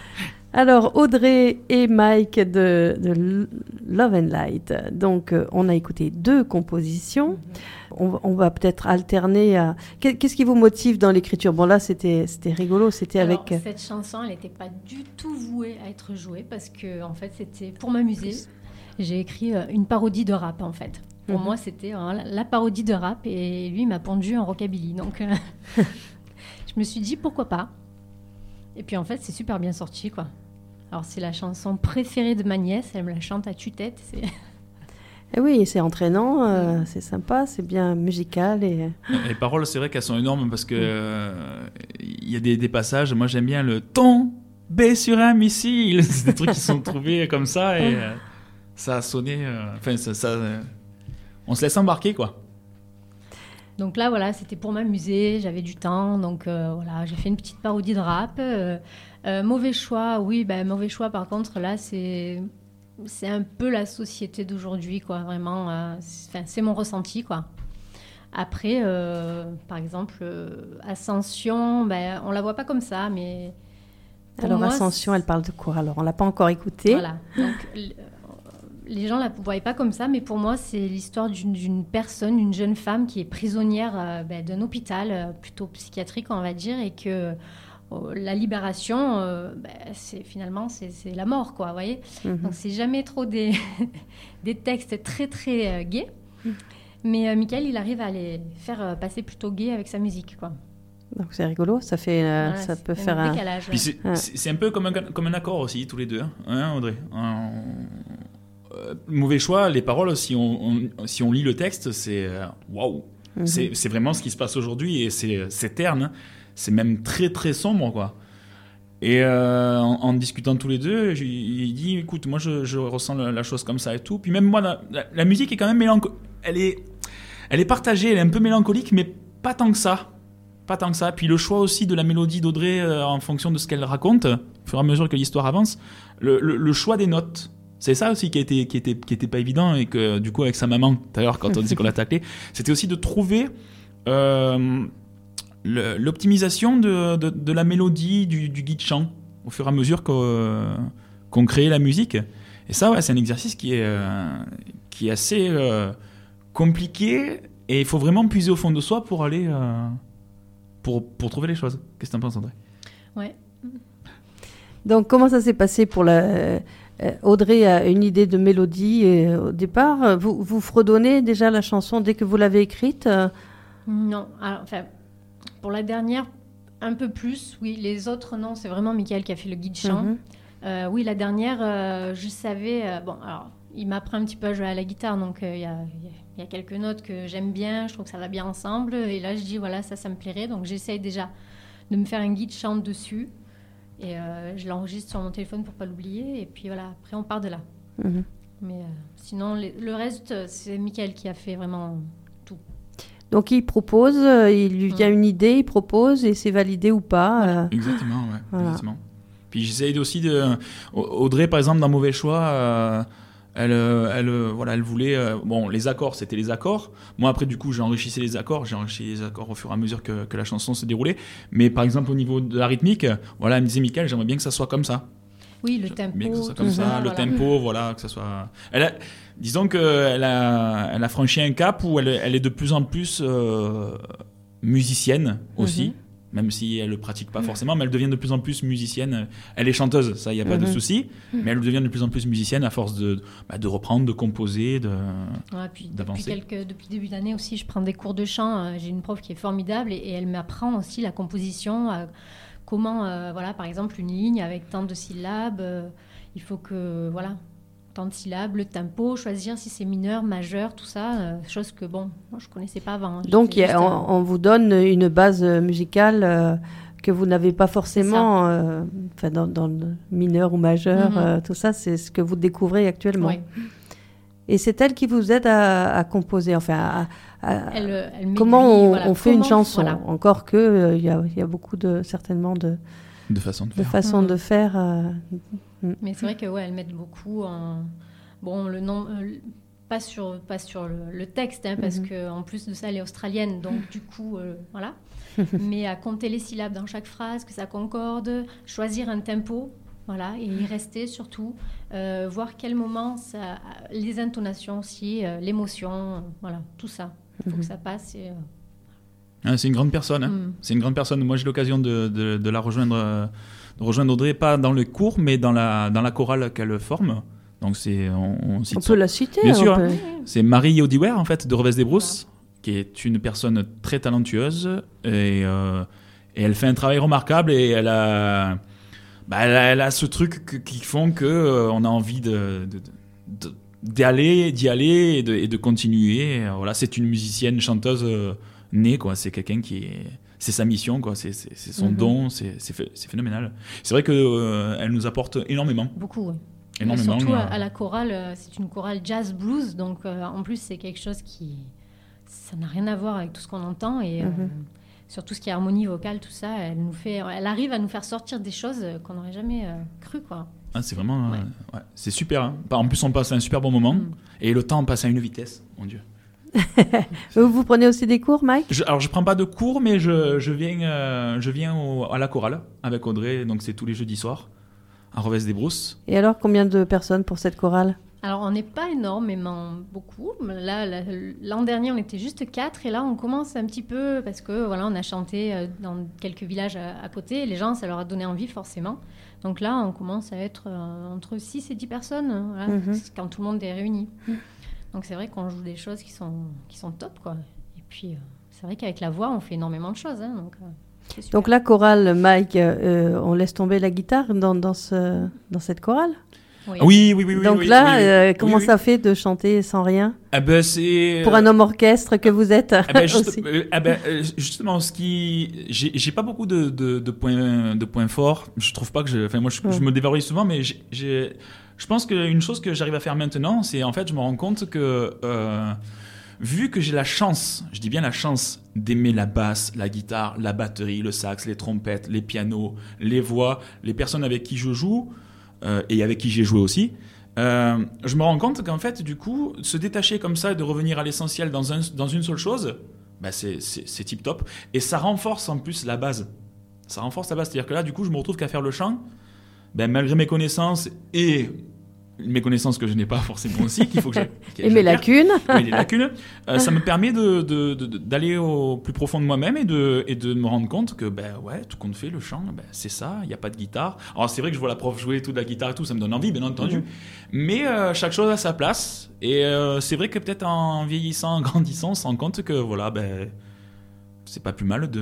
Alors, Audrey et Mike de Love and Light. Donc, on a écouté 2 compositions. On va peut-être alterner à... Qu'est-ce qui vous motive dans l'écriture? Bon, là, c'était rigolo. C'était Alors, avec... cette chanson, elle n'était pas du tout vouée à être jouée parce que, en fait, c'était pour m'amuser. J'ai écrit une parodie de rap, en fait. Pour moi, c'était la parodie de rap et lui, il m'a pondu en rockabilly. Donc, je me suis dit, pourquoi pas? Et puis, en fait, c'est super bien sorti, quoi. Alors, c'est la chanson préférée de ma nièce. Elle me la chante à tue-tête. Et oui, c'est entraînant, c'est sympa, c'est bien musical. Et les paroles, c'est vrai qu'elles sont énormes parce que il y a des passages. Moi, j'aime bien le tomber sur un missile. C'est des trucs qui sont trouvés comme ça et ça a sonné. On se laisse embarquer, quoi. Donc là, voilà, c'était pour m'amuser. J'avais du temps, donc voilà, j'ai fait une petite parodie de rap. Mauvais choix, oui, mauvais choix. Par contre, là, c'est un peu la société d'aujourd'hui, quoi. Vraiment, c'est mon ressenti, quoi. Après, par exemple, Ascension, on la voit pas comme ça, mais alors moi, Ascension, elle parle de quoi? Alors, on l'a pas encore écoutée. Voilà. Donc, les gens la voyaient pas comme ça, mais pour moi, c'est l'histoire d'une personne, une jeune femme qui est prisonnière d'un hôpital plutôt psychiatrique, on va dire, et que la libération, c'est la mort, quoi, vous voyez. Donc, c'est jamais trop des textes très, très gays. Mais Michael, il arrive à les faire passer plutôt gays avec sa musique, quoi. Donc, c'est rigolo, ça fait, ça peut faire un décalage. Puis c'est un peu comme un accord aussi, tous les deux, hein, Audrey? Mauvais choix, les paroles, si on lit le texte, c'est waouh! C'est vraiment ce qui se passe aujourd'hui et c'est terne, hein. C'est même très très sombre, quoi. Et en discutant tous les deux, il dit écoute, moi je ressens la chose comme ça et tout. Puis même moi, la musique est quand même mélancolique. Elle est partagée, elle est un peu mélancolique, mais pas tant que ça. Pas tant que ça. Puis le choix aussi de la mélodie d'Audrey en fonction de ce qu'elle raconte, au fur et à mesure que l'histoire avance, le choix des notes. C'est ça aussi qui était pas évident et que du coup avec sa maman, tout à l'heure quand on disait qu'on l'a taclé, c'était aussi de trouver l'optimisation de la mélodie du guide chant au fur et à mesure qu'on créait la musique. Et ça, ouais, c'est un exercice qui est assez compliqué et il faut vraiment puiser au fond de soi pour aller pour trouver les choses. Qu'est-ce que tu en penses, André? Ouais. Donc comment ça s'est passé pour Audrey a une idée de mélodie au départ. Vous fredonnez déjà la chanson dès que vous l'avez écrite? Non. Alors, pour la dernière, un peu plus. Oui, les autres, non. C'est vraiment Michael qui a fait le guide chant. Oui, la dernière, je savais... alors, il m'apprend un petit peu à jouer à la guitare, donc il y a quelques notes que j'aime bien. Je trouve que ça va bien ensemble. Et là, je dis, voilà, ça me plairait. Donc, j'essaye déjà de me faire un guide chant dessus. Et je l'enregistre sur mon téléphone pour ne pas l'oublier. Et puis voilà, après, on part de là. Mais sinon, le reste, c'est Michael qui a fait vraiment tout. Donc, il propose, il lui vient une idée, il propose et c'est validé ou pas. Voilà. Exactement, ouais. Voilà. Exactement. Puis j'essaye aussi Audrey, par exemple, dans Mauvais Choix... elle voulait... les accords, c'était les accords. Moi, après, du coup, j'ai enrichi les accords au fur et à mesure que la chanson se déroulait. Mais par exemple, au niveau de la rythmique, voilà, elle me disait, Michael, j'aimerais bien que ça soit comme ça. Oui, le tempo. Bien que ça soit comme ça, le tempo, voilà, que ça soit... disons qu'elle a franchi un cap où elle est de plus en plus musicienne aussi. Même si elle ne le pratique pas forcément, mais elle devient de plus en plus musicienne. Elle est chanteuse, ça, il n'y a pas de souci, mais elle devient de plus en plus musicienne à force de reprendre, de composer, d'avancer. Depuis début d'année aussi, je prends des cours de chant. J'ai une prof qui est formidable et elle m'apprend aussi la composition, comment, par exemple, une ligne avec tant de syllabes, il faut que, tant de syllabes, le tempo, choisir si c'est mineur, majeur, tout ça, chose que, moi, je ne connaissais pas avant. Donc, on vous donne une base musicale que vous n'avez pas forcément dans le mineur ou majeur, tout ça, c'est ce que vous découvrez actuellement. Oui. Et c'est elle qui vous aide à composer, elle comment on fait une chanson, encore qu'il y a beaucoup certainement de façons de faire. Mais c'est vrai que elle m'aide beaucoup le nom pas sur le texte parce que en plus de ça elle est australienne, donc du coup mais à compter les syllabes dans chaque phrase, que ça concorde, choisir un tempo Voilà, et y rester surtout, voir quel moment, les intonations aussi, l'émotion, voilà, tout ça. Il faut que ça passe. C'est une grande personne. C'est une grande personne. Moi, j'ai l'occasion de la rejoindre, de rejoindre Audrey, pas dans le cours, mais dans la chorale qu'elle forme. Donc, on peut la citer. Bien sûr. C'est Marie Yodiwer, en fait, de Revès des Brousses, qui est une personne très talentueuse. Et elle fait un travail remarquable. Et elle a ce truc qui font qu'on a envie d'y aller et de continuer. Voilà, c'est une musicienne, chanteuse née, quoi. C'est quelqu'un c'est sa mission, quoi. C'est son don, c'est phénoménal. C'est vrai qu'elle nous apporte énormément. Beaucoup, oui. Énormément. Surtout à la chorale, c'est une chorale jazz blues, donc en plus c'est quelque chose ça n'a rien à voir avec tout ce qu'on entend et sur tout ce qui est harmonie vocale, tout ça, elle arrive à nous faire sortir des choses qu'on n'aurait jamais cru, quoi. Ah, c'est vraiment, c'est super. Hein. En plus, on passe un super bon moment et le temps passe à une vitesse, mon Dieu. Vous prenez aussi des cours, Mike ? Je prends pas de cours, mais je viens à la chorale avec Audrey, donc c'est tous les jeudis soirs à Revès des Brousses. Et alors, combien de personnes pour cette chorale ? Alors, on n'est pas énormément beaucoup. Là, l'an dernier, on était juste 4 et là, on commence un petit peu parce que voilà, on a chanté dans quelques villages à côté et les gens, ça leur a donné envie forcément. Donc là, on commence à être entre 6 et 10 personnes voilà, quand tout le monde est réuni. Donc c'est vrai qu'on joue des choses qui sont top, quoi. Et puis, c'est vrai qu'avec la voix, on fait énormément de choses. Hein, donc la chorale, Mike, on laisse tomber la guitare dans cette chorale ? Oui. Donc là, comment ça fait de chanter sans rien ? C'est pour un homme orchestre que vous êtes aussi. Justement, j'ai pas beaucoup de points forts. Je trouve pas que je me dévalorise souvent, mais je pense qu'une chose que j'arrive à faire maintenant, c'est en fait, je me rends compte que vu que j'ai la chance, je dis bien la chance, d'aimer la basse, la guitare, la batterie, le sax, les trompettes, les pianos, les voix, les personnes avec qui je joue. Et avec qui j'ai joué aussi, je me rends compte qu'en fait, du coup, se détacher comme ça et de revenir à l'essentiel dans une seule chose, c'est tip top. Et ça renforce en plus la base. Ça renforce la base. C'est-à-dire que là, du coup, je me retrouve qu'à faire le chant, malgré mes connaissances et mes connaissances que je n'ai pas forcément aussi, qu'il faut que et mes lacunes. Oui, les lacunes. Ça me permet d'aller au plus profond de moi-même et de me rendre compte que tout compte fait, le chant, c'est ça, il n'y a pas de guitare. Alors c'est vrai que je vois la prof jouer tout de la guitare et tout, ça me donne envie, bien entendu. Mais chaque chose a sa place. Et c'est vrai que peut-être en vieillissant, en grandissant, on se rend compte que c'est pas plus mal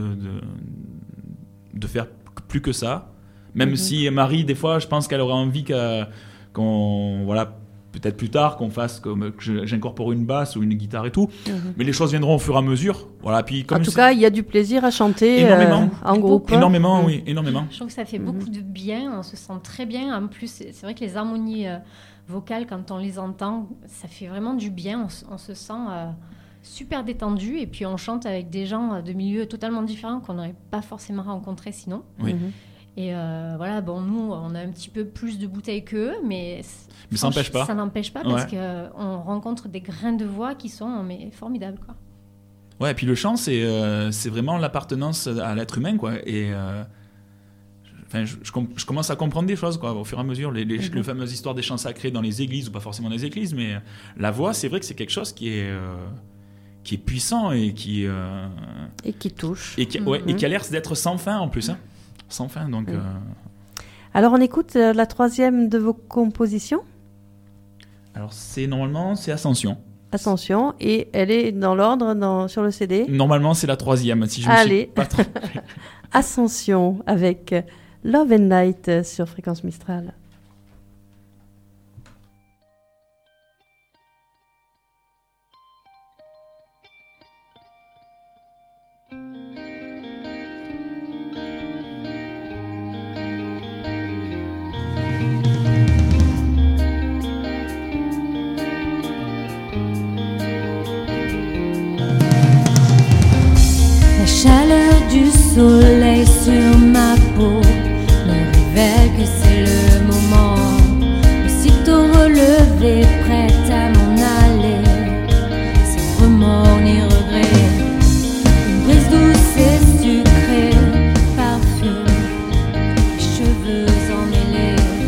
de faire plus que ça. Même si Marie, des fois, je pense qu'elle aurait envie qu'on peut-être plus tard que j'incorpore une basse ou une guitare et tout, mais les choses viendront au fur et à mesure. Voilà. Puis en tout cas, il y a du plaisir à chanter en groupe. Énormément, oui, énormément. Je trouve que ça fait beaucoup de bien, on se sent très bien. En plus, c'est vrai que les harmonies vocales, quand on les entend, ça fait vraiment du bien. On se sent super détendu et puis on chante avec des gens de milieux totalement différents qu'on n'aurait pas forcément rencontrés sinon. Oui. Et nous, on a un petit peu plus de bouteilles qu'eux, mais ça n'empêche pas. Ça n'empêche pas parce qu'on rencontre des grains de voix qui sont formidables, quoi. Ouais, et puis le chant, c'est vraiment l'appartenance à l'être humain, quoi. Et je commence à comprendre des choses, quoi, au fur et à mesure. Les fameuses histoires des chants sacrés dans les églises, ou pas forcément dans les églises, mais la voix, c'est vrai que c'est quelque chose qui est puissant et qui touche. Et qui a l'air d'être sans fin, en plus, hein. Sans fin, donc... Alors, on écoute la troisième de vos compositions ? Alors, normalement, c'est Ascension. Ascension, et elle est dans l'ordre sur le CD ? Normalement, c'est la troisième, si je me suis pas trompé. Ascension, avec Love and Light sur Fréquence Mistral. Chaleur du soleil sur ma peau me révèle que c'est le moment. Aussitôt relevé, prête à m'en aller, sans remords ni regret. Une brise douce et sucrée, parfum, les cheveux emmêlés.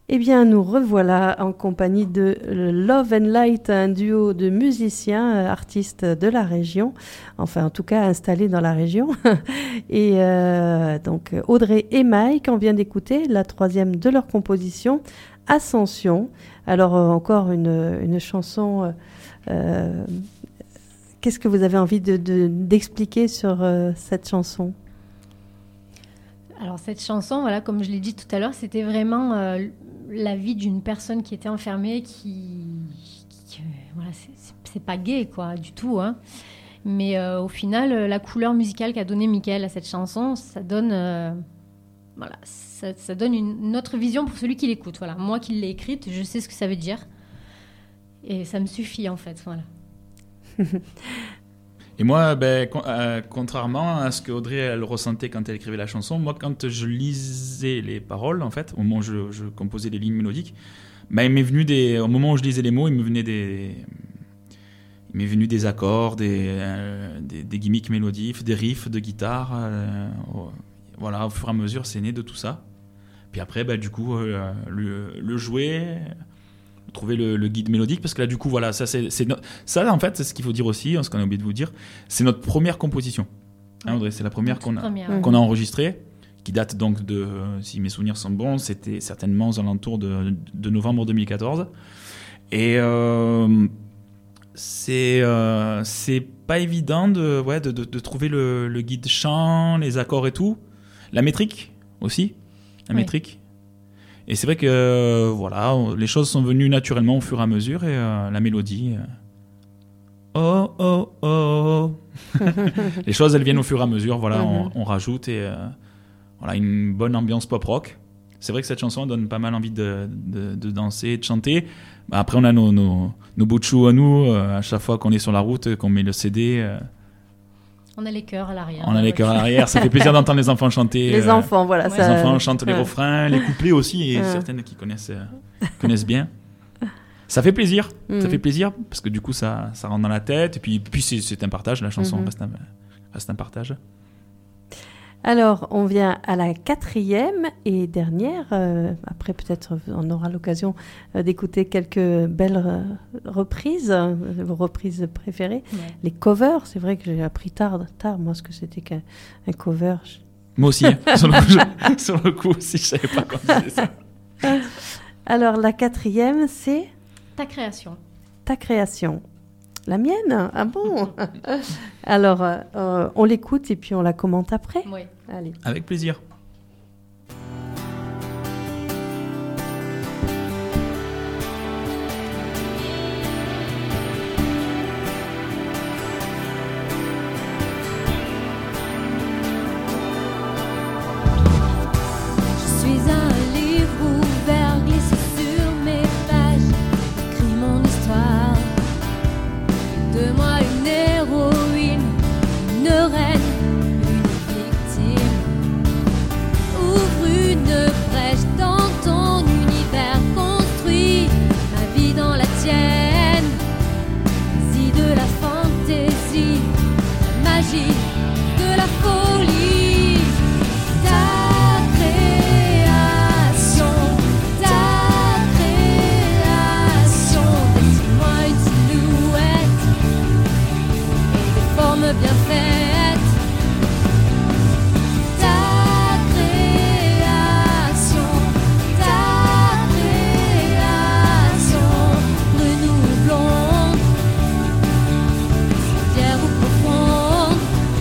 Eh bien, nous revoilà en compagnie de Love and Light, un duo de musiciens, artistes de la région, enfin en tout cas installés dans la région. Et donc Audrey et Mike, on vient d'écouter la troisième de leur composition, Ascension. Alors encore une chanson, qu'est-ce que vous avez envie d'expliquer sur cette chanson ? Alors cette chanson, voilà, comme je l'ai dit tout à l'heure, c'était vraiment la vie d'une personne qui était enfermée, voilà, c'est pas gay quoi, du tout, hein. Mais au final, la couleur musicale qu'a donnée Mickaël à cette chanson, ça donne, voilà, ça donne une autre vision pour celui qui l'écoute. Voilà, moi qui l'ai écrite, je sais ce que ça veut dire, et ça me suffit en fait, voilà. Et moi, contrairement à ce qu'Audrey elle ressentait quand elle écrivait la chanson, moi quand je lisais les paroles, en fait, au moment où je composais les lignes mélodiques, il m'est venu au moment où je lisais les mots, il m'est venu des accords, des gimmicks mélodiques, des riffs de guitare. Voilà, au fur et à mesure, c'est né de tout ça. Puis après, du coup, le jouer, trouver le guide mélodique, parce que là du coup voilà, ça en fait c'est ce qu'il faut dire aussi, ce qu'on a oublié de vous dire, c'est notre première composition, hein, Audrey, c'est la première qu'on a enregistrée, qui date donc de, si mes souvenirs sont bons, c'était certainement aux alentours de novembre 2014, et c'est pas évident de trouver le guide chant, les accords et tout, la métrique aussi, métrique. Et c'est vrai que voilà, les choses sont venues naturellement au fur et à mesure, et la mélodie, oh oh oh, les choses elles viennent au fur et à mesure. Voilà, on rajoute, et voilà, une bonne ambiance pop rock. C'est vrai que cette chanson donne pas mal envie de danser, de chanter. Après on a nos bouts de chou à nous, à chaque fois qu'on est sur la route, qu'on met le CD. On a les chœurs à l'arrière. Ça fait plaisir d'entendre les enfants chanter. Les enfants, voilà. Les enfants chantent les refrains, les couplets aussi, et certaines qui connaissent bien. Ça fait plaisir. Ça fait plaisir, parce que du coup, ça rentre dans la tête. Et puis c'est un partage, la chanson reste un partage. Alors, on vient à la 4e et dernière. Après, peut-être, on aura l'occasion d'écouter quelques belles reprises, vos reprises préférées. Ouais. Les covers, c'est vrai que j'ai appris tard, moi, ce que c'était qu'un cover. Moi aussi, sur le coup aussi, je ne savais pas comment c'était ça. Alors, la 4e, c'est... Ta création. La mienne ? Ah bon ? Alors, on l'écoute et puis on la commente après ? Oui. Allez. Avec plaisir. Je suis un livre ouvert, glissé sur mes pages, écris mon histoire. De moi une héroïne, une reine, une victime. Ouvre une brèche dans ton univers, construis ma vie dans la tienne. Si de la fantaisie, la magie, de la folie, ta création, dessine-moi une silhouette et des formes bien faites. Ta création, brune ou blonde, fière ou profonde.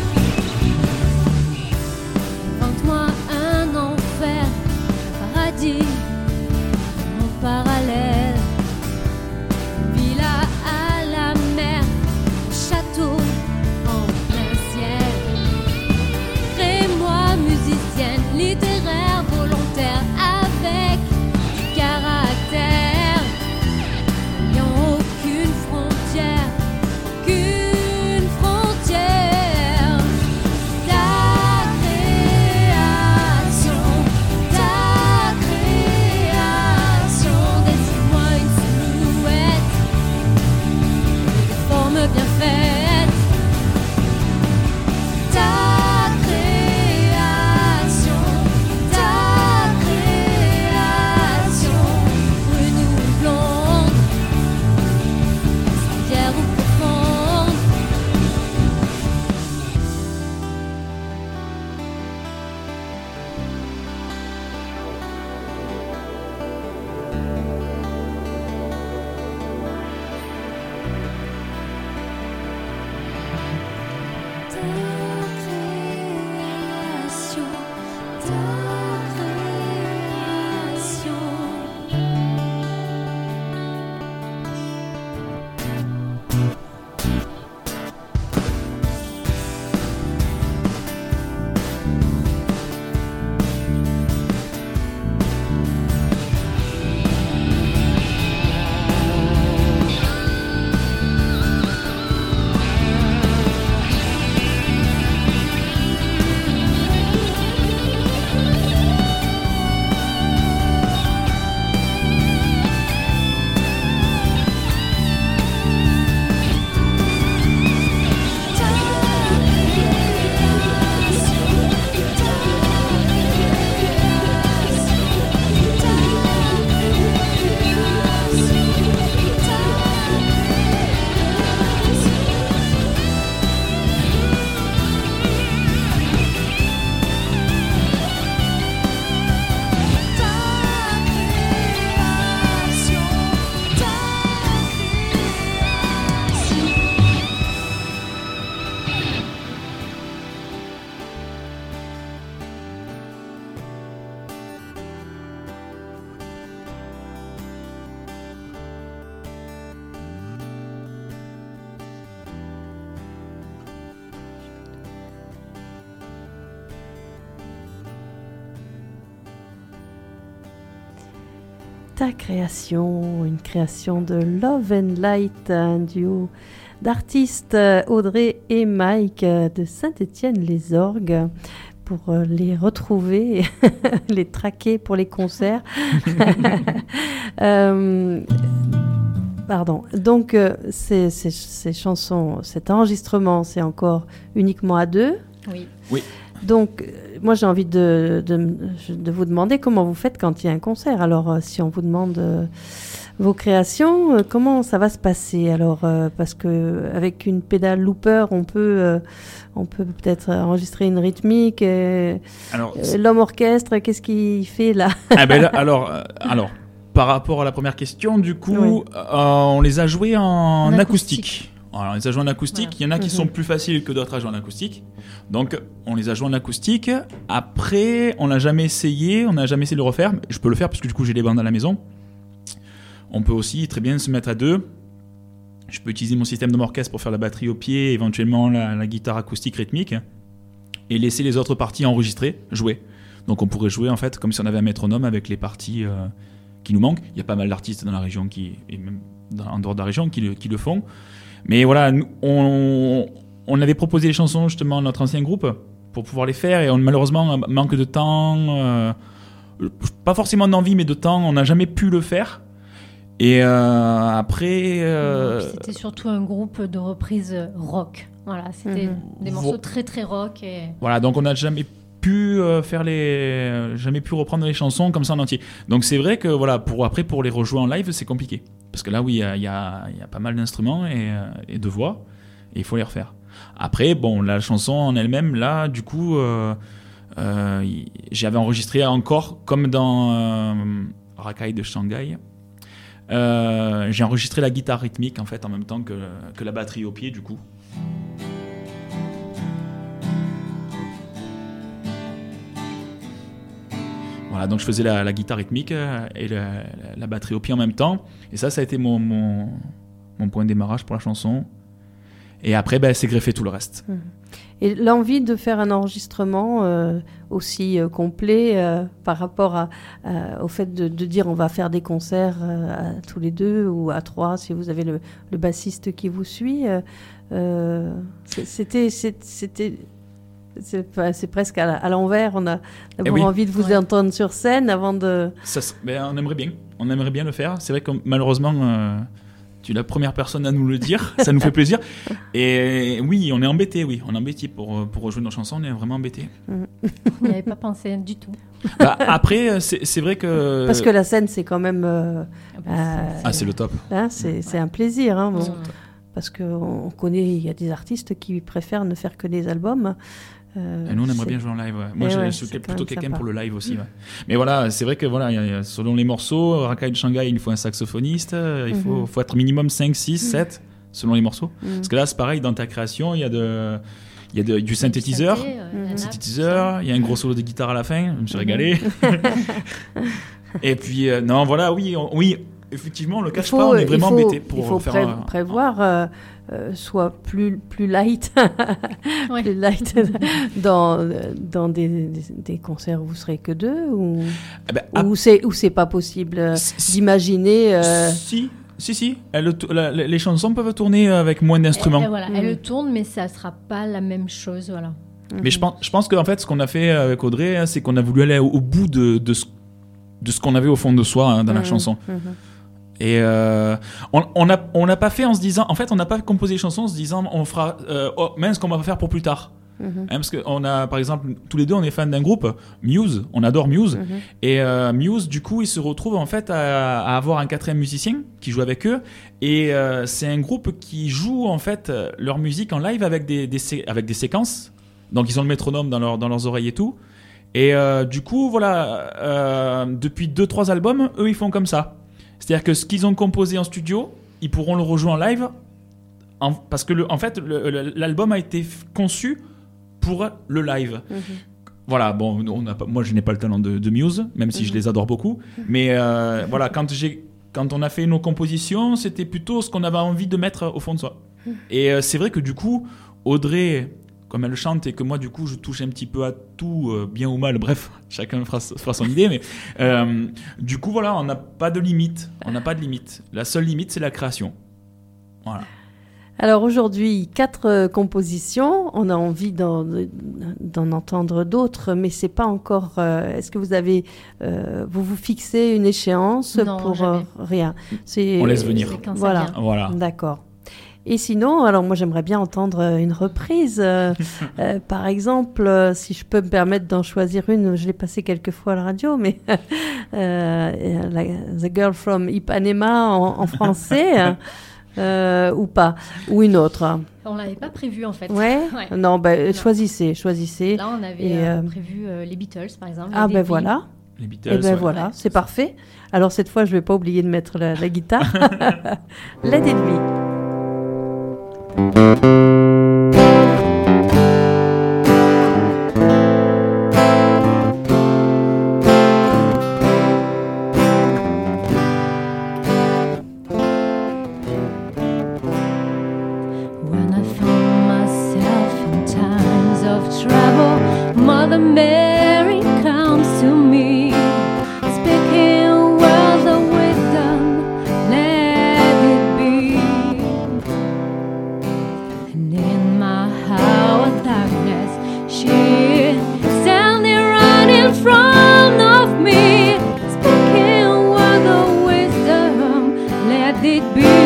Invente-moi un enfer, un paradis, un monde parallèle. Villa à la mer, un château en plein ta création, une création de Love and Light, un duo d'artistes Audrey et Mike de Saint-Étienne-les-Orgues, pour les retrouver, les traquer pour les concerts. Pardon. Donc, ces chansons, cet enregistrement, c'est encore uniquement à deux. Oui. Donc, moi, j'ai envie de vous demander comment vous faites quand il y a un concert. Alors, si on vous demande vos créations, comment ça va se passer? Alors, parce que avec une pédale looper, on peut peut-être enregistrer une rythmique. L'homme orchestre, qu'est-ce qu'il fait là? Alors, par rapport à la première question, du coup, oui. On les a joués en acoustique. Alors, on les a joués en acoustique. Voilà. Il y en a qui sont plus faciles que d'autres à jouer en acoustique. Donc, on les a joués en acoustique. Après, on n'a jamais essayé de le refaire. Je peux le faire parce que du coup, j'ai les bandes à la maison. On peut aussi très bien se mettre à deux. Je peux utiliser mon système de orchestre pour faire la batterie au pied, éventuellement la guitare acoustique rythmique, et laisser les autres parties enregistrer, jouer. Donc, on pourrait jouer en fait comme si on avait un métronome avec les parties qui nous manquent. Il y a pas mal d'artistes dans la région et même en dehors de la région qui le font. Mais voilà, on avait proposé les chansons justement à notre ancien groupe pour pouvoir les faire, et malheureusement, manque de temps, pas forcément d'envie, mais de temps, on n'a jamais pu le faire. Et après... C'était surtout un groupe de reprises rock. Voilà, c'était des morceaux très très rock. Et... Voilà, donc on n'a jamais pu jamais pu reprendre les chansons comme ça en entier. Donc c'est vrai que voilà, pour les rejouer en live, c'est compliqué. Parce que là, oui, il y a pas mal d'instruments et de voix, et il faut les refaire. Après, bon, la chanson en elle-même, là, du coup, j'avais enregistré encore, comme dans Rakai de Shanghai, j'ai enregistré la guitare rythmique, en fait, en même temps que la batterie au pied, du coup. Voilà, donc je faisais la guitare rythmique et la batterie au pied en même temps. Et ça a été mon point de démarrage pour la chanson. Et après, c'est greffé tout le reste. Et l'envie de faire un enregistrement aussi complet par rapport au fait de dire on va faire des concerts tous les deux ou à trois, si vous avez le bassiste qui vous suit, c'est presque à l'envers. On a d'abord envie de vous entendre sur scène avant de... on aimerait bien le faire. C'est vrai que malheureusement, tu es la première personne à nous le dire. Ça nous fait plaisir. Et oui, on est embêtés. Oui, on est embêtés pour rejouer nos chansons. On est vraiment embêtés. On n'y avait pas pensé du tout. Après, c'est vrai que... Parce que la scène, c'est quand même... c'est le top. Hein, c'est un plaisir. Hein, bon. Parce qu'on connaît, il y a des artistes qui préfèrent ne faire que des albums. Et nous, on aimerait bien jouer en live. Ouais. Moi, je suis plutôt quelqu'un pour le live aussi. Ouais. Mais voilà, c'est vrai que selon les morceaux, Rakai de Shanghai, il faut un saxophoniste. Il faut être minimum 5, 6, 7, selon les morceaux. Parce que là, c'est pareil, dans ta création, il y a du synthétiseur. Il y a un gros solo de guitare à la fin. Je me suis régalé. Et puis, oui. Effectivement, on le cache pas, on est vraiment embêté pour faire... Il faut prévoir soit plus light, plus light dans des concerts où vous serez que deux, ou c'est pas possible d'imaginer... Si. Les chansons peuvent tourner avec moins d'instruments. Elles tournent, mais ça sera pas la même chose, voilà. Mais je pense qu'en fait, ce qu'on a fait avec Audrey, c'est qu'on a voulu aller au bout de ce qu'on avait au fond de soi dans la chanson. Et on n'a pas fait en se disant, en fait, on n'a pas composé les chansons en se disant, on fera ce qu'on va faire pour plus tard. Parce qu'on a, par exemple, tous les deux, on est fans d'un groupe, Muse, on adore Muse. Et Muse, du coup, ils se retrouvent en fait à avoir un 4e musicien qui joue avec eux. Et c'est un groupe qui joue en fait leur musique en live avec des séquences. Donc ils ont le métronome dans leurs oreilles et tout. Et du coup, voilà, depuis 2-3 albums, eux, ils font comme ça. C'est-à-dire que ce qu'ils ont composé en studio, ils pourront le rejouer en live, parce que l'album a été conçu pour le live. Voilà, bon, moi je n'ai pas le talent de Muse, même si je les adore beaucoup, mais voilà, quand on a fait nos compositions, c'était plutôt ce qu'on avait envie de mettre au fond de soi. Et c'est vrai que du coup, Audrey, comme elle chante et que moi du coup je touche un petit peu à tout, bien ou mal, bref, chacun fera son idée, mais du coup voilà, on n'a pas de limite, la seule limite c'est la création, voilà. Alors aujourd'hui, 4 compositions, on a envie d'en entendre d'autres, mais c'est pas encore... est-ce que vous avez... vous fixez une échéance? Non, pour jamais. Rien. On laisse venir. C'est quand ça Voilà. vient. Voilà. D'accord. Et sinon, alors moi j'aimerais bien entendre une reprise. Par exemple, si je peux me permettre d'en choisir une, je l'ai passée quelques fois à la radio, mais The Girl from Ipanema en français, ou pas, ou une autre. On l'avait pas prévu en fait. Ouais. Ouais. Non, Non. choisissez. Là, on avait Et, prévu les Beatles, par exemple. Ah les ben Beatles. voilà. Les Beatles, Et ben ouais. voilà, Ouais. c'est parfait. Alors cette fois, je vais pas oublier de mettre la guitare. Let it be. When I found myself in times of trouble, Mother Mary comes to me, speaking words of wisdom, let it be. And in my hour of darkness, she standing right in front of me, speaking words of wisdom, let it be.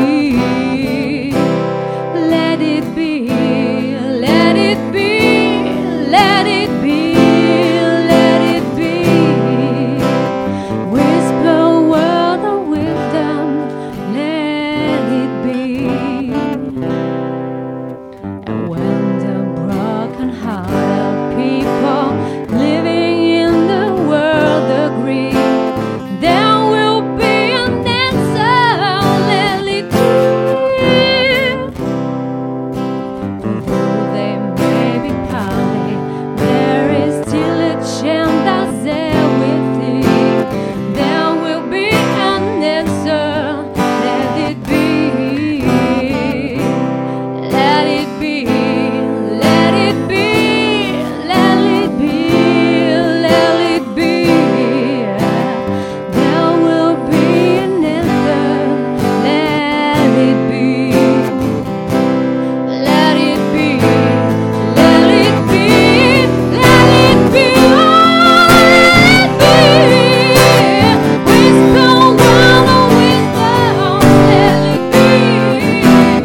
Let it be, let it be, let it be, let it be. Whisper a word of wisdom, let it be. And when the broken-hearted people living in the world agree, there will be an answer, let it be. Though they may be parted, there is still a chance that there will be. There will be an answer. Let it be. Let it be. Let it be. Let it be. Let it be. There will be an answer. Let it be. Let it be, let it be, let it be, let it be. Whisper a word of wisdom, let it be.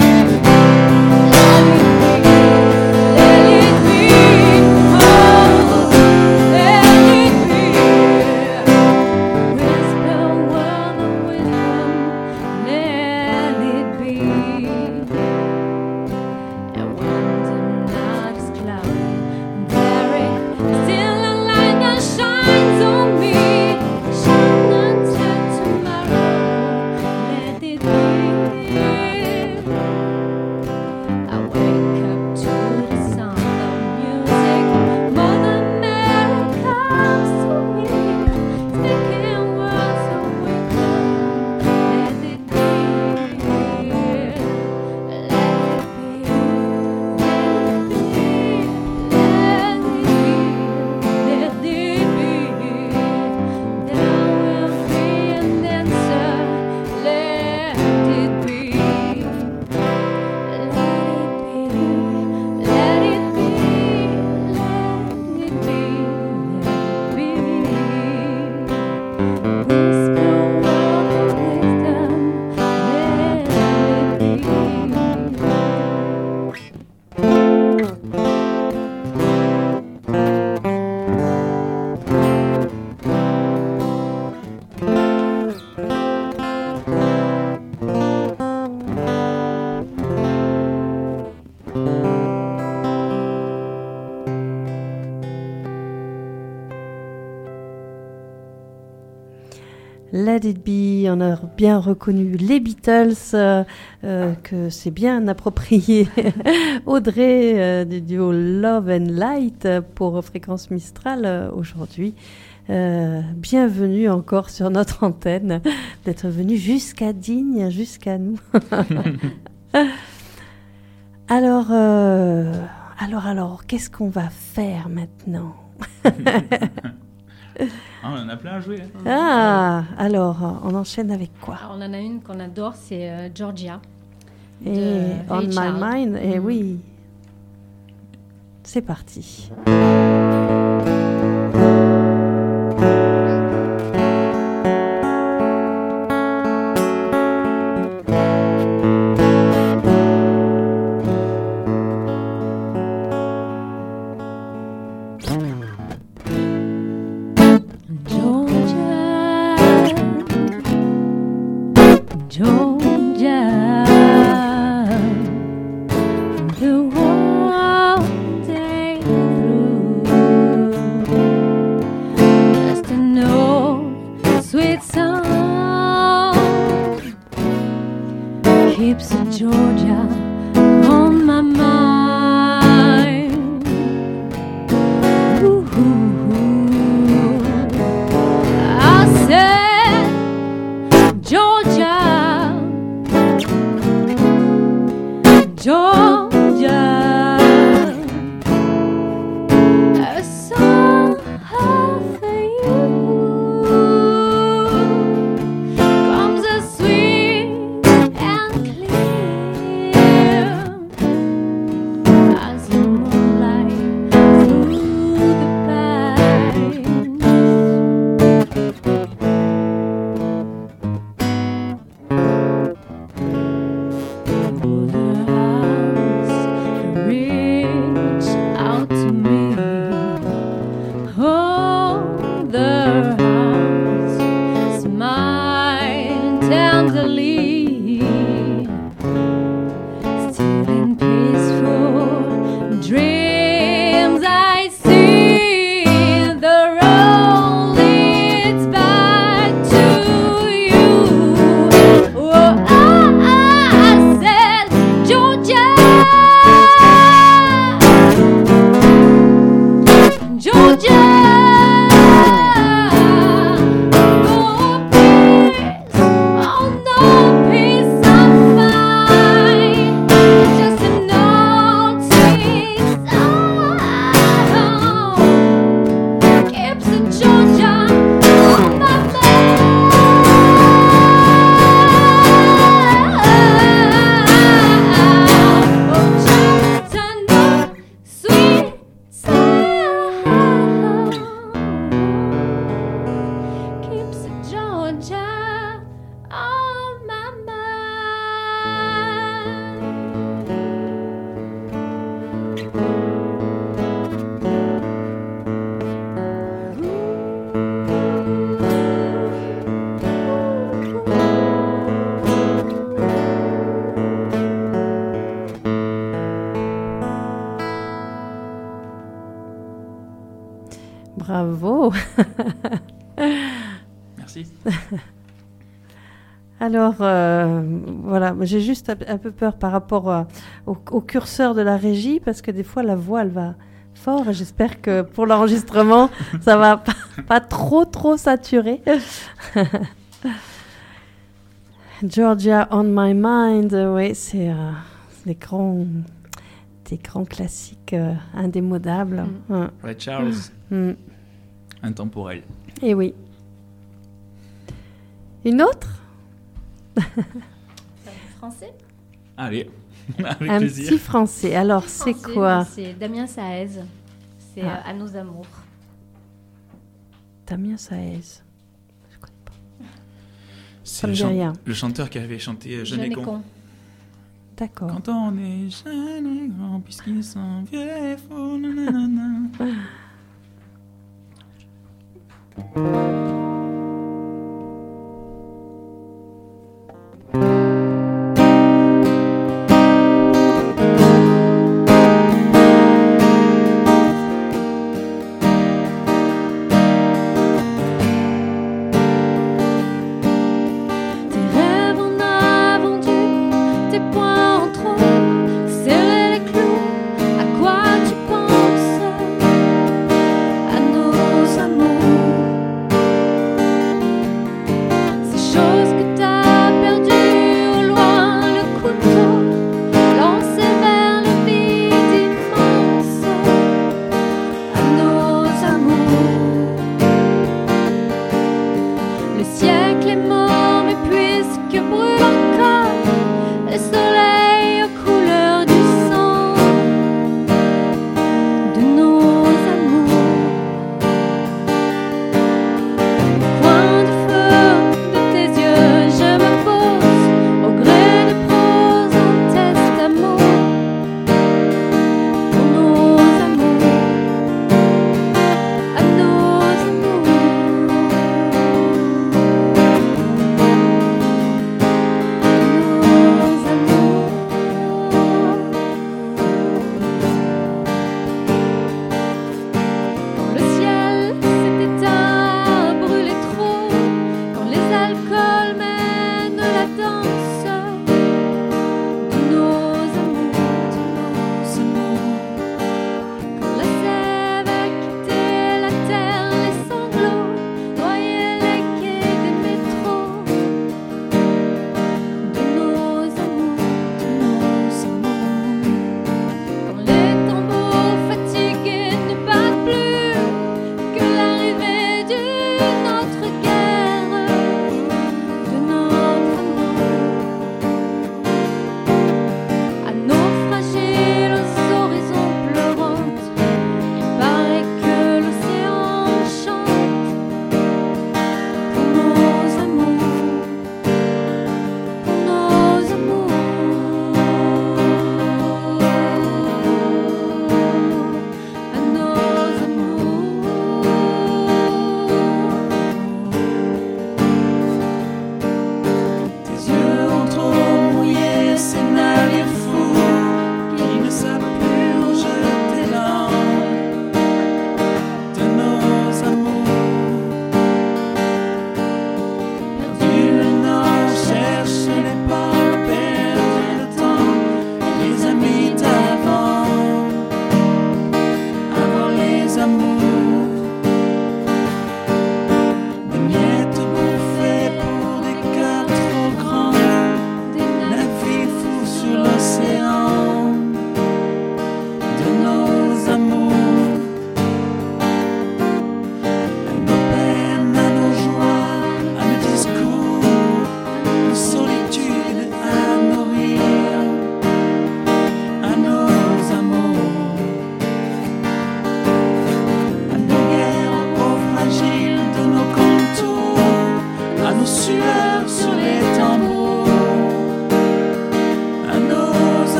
Let it be, oh, let it be. Whisper a word of wisdom, let it be. And when the night is cloudy, there is still a light that shines on me. Shine until tomorrow, let it be. I wake up to the sound of music. Mother Mary comes to me, speaking words of wisdom. Let it be. Let it be, on a bien reconnu les Beatles, que c'est bien approprié. Audrey du duo Love and Light pour Fréquence Mistral aujourd'hui. Bienvenue encore sur notre antenne, d'être venu jusqu'à Digne, jusqu'à nous. Alors, alors, qu'est-ce qu'on va faire maintenant? On en a plein à jouer. Hein. Alors, on enchaîne avec quoi? Alors, on en a une qu'on adore, c'est Georgia. Et de On Ray My Charles. Mind, et oui. C'est parti. Georgia on my mind. Ooh, I said, Georgia, Georgia, a song for you comes as sweet and clear as the moonlight through the pines. Reach out to me. Hold their hands, smile tenderly. Still in peaceful dreams, I see the road leads back to you. Oh, I said, Georgia, Georgia, no peace, oh no peace of mind, just an notice keeps the Georgia on my mind. Oh, just a note, sweet sound keeps the Georgia on my Bravo. Merci. Alors, voilà, j'ai juste un peu peur par rapport au curseur de la régie, parce que des fois, la voix, elle va fort. Et j'espère que pour l'enregistrement, ça va pas trop saturer. Georgia on my mind, oui, c'est des grands classiques indémodables. Ray Charles, Mm. intemporel. Et oui. Une autre? Français. Allez, avec Un plaisir. petit français. Alors, c'est Français, quoi? C'est Damien Saez. C'est À nos amours. Damien Saez. Je connais pas. C'est Ça me dit rien. le chanteur qui avait chanté Jeune et con. D'accord. Quand on est jeune et grand, puisqu'ils sont vieux et fous, nanana. Tes rêves en a vendu, tes points en trop, serrer les clous, à quoi tu penses? À nos amours.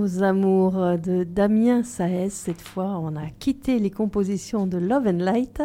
aux amours de Damien Saez. Cette fois, on a quitté les compositions de Love and Light,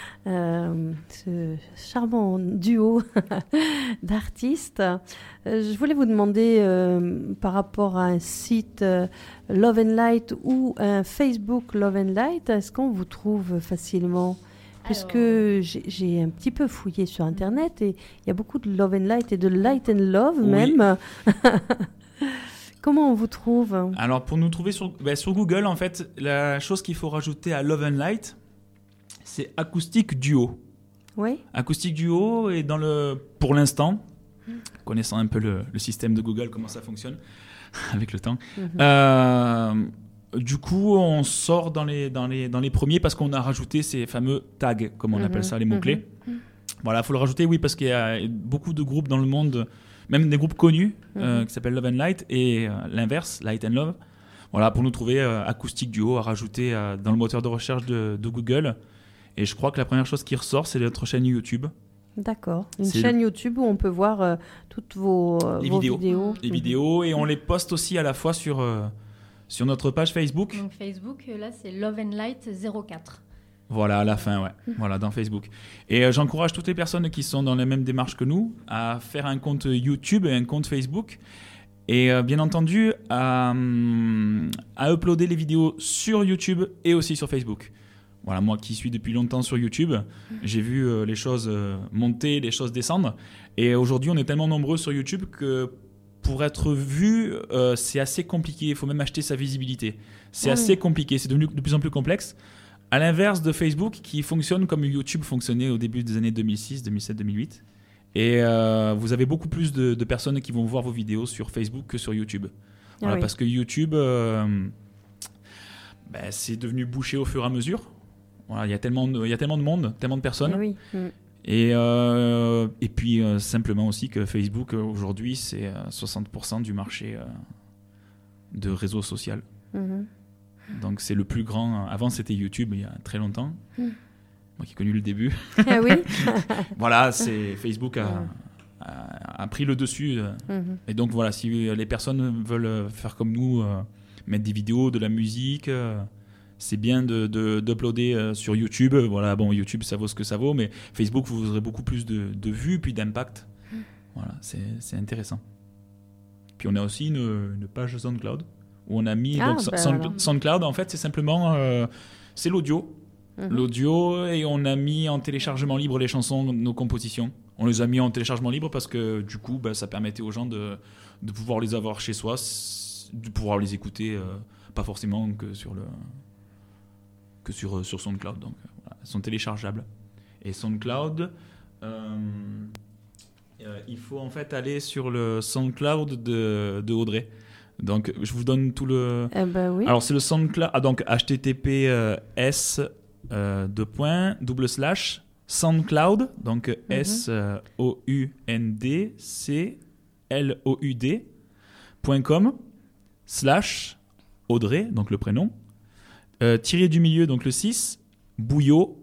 ce charmant duo d'artistes. Je voulais vous demander, par rapport à un site Love and Light ou un Facebook Love and Light, est-ce qu'on vous trouve facilement ? Puisque j'ai un petit peu fouillé sur Internet et il y a beaucoup de Love and Light et de Light and Love même. Comment on vous trouve ? Alors, pour nous trouver sur Google, en fait, la chose qu'il faut rajouter à Love and Light, c'est Acoustic Duo. Oui. Acoustic Duo est pour l'instant, connaissant un peu le système de Google, comment ça fonctionne avec le temps. Du coup, on sort dans les premiers parce qu'on a rajouté ces fameux tags, comme on appelle ça, les mots-clés. Voilà, il faut le rajouter, oui, parce qu'il y a beaucoup de groupes dans le monde, même des groupes connus, qui s'appellent Love and Light, et l'inverse, Light and Love. Voilà, pour nous trouver Acoustic Duo à rajouter dans le moteur de recherche de Google. Et je crois que la première chose qui ressort, c'est notre chaîne YouTube. D'accord. Une chaîne YouTube où on peut voir toutes vos vidéos. Les vidéos, et on les poste aussi à la fois sur notre page Facebook. Donc Facebook, là, c'est Love and Light 04. Voilà, à la fin, ouais. Voilà, dans Facebook. Et j'encourage toutes les personnes qui sont dans la même démarche que nous à faire un compte YouTube et un compte Facebook. Et bien entendu, à uploader les vidéos sur YouTube et aussi sur Facebook. Voilà, moi qui suis depuis longtemps sur YouTube, j'ai vu les choses monter, les choses descendre. Et aujourd'hui, on est tellement nombreux sur YouTube que pour être vu, c'est assez compliqué. Il faut même acheter sa visibilité. C'est assez compliqué. C'est devenu de plus en plus complexe. À l'inverse de Facebook, qui fonctionne comme YouTube fonctionnait au début des années 2006, 2007, 2008. Et vous avez beaucoup plus de personnes qui vont voir vos vidéos sur Facebook que sur YouTube. Voilà, parce que YouTube, c'est devenu bouché au fur et à mesure. Voilà, il y a tellement de monde, tellement de personnes. Oui. Et puis simplement aussi que Facebook aujourd'hui c'est 60% du marché de réseau social. Donc c'est le plus grand. Avant c'était YouTube il y a très longtemps. Moi qui ai connu le début. Ah oui. Voilà, c'est Facebook a pris le dessus. Et donc voilà, si les personnes veulent faire comme nous, mettre des vidéos, de la musique. C'est bien d'uploader sur YouTube. Voilà, bon, YouTube, ça vaut ce que ça vaut, mais Facebook, vous aurez beaucoup plus de vues puis d'impact. Voilà, c'est intéressant. Puis on a aussi une page SoundCloud où on a mis... SoundCloud, en fait, c'est simplement... c'est l'audio. L'audio, et on a mis en téléchargement libre les chansons, nos compositions. On les a mis en téléchargement libre parce que, du coup, ça permettait aux gens de pouvoir les avoir chez soi, de pouvoir les écouter, pas forcément que sur SoundCloud. Donc, voilà, elles sont téléchargeables. Et SoundCloud, il faut en fait aller sur le SoundCloud de Audrey. Donc, je vous donne tout le... oui. Alors, c'est le SoundCloud... donc, https SoundCloud, donc SoundCloud.com/Audrey, donc le prénom, tiré du milieu, donc le 6, Bouillot,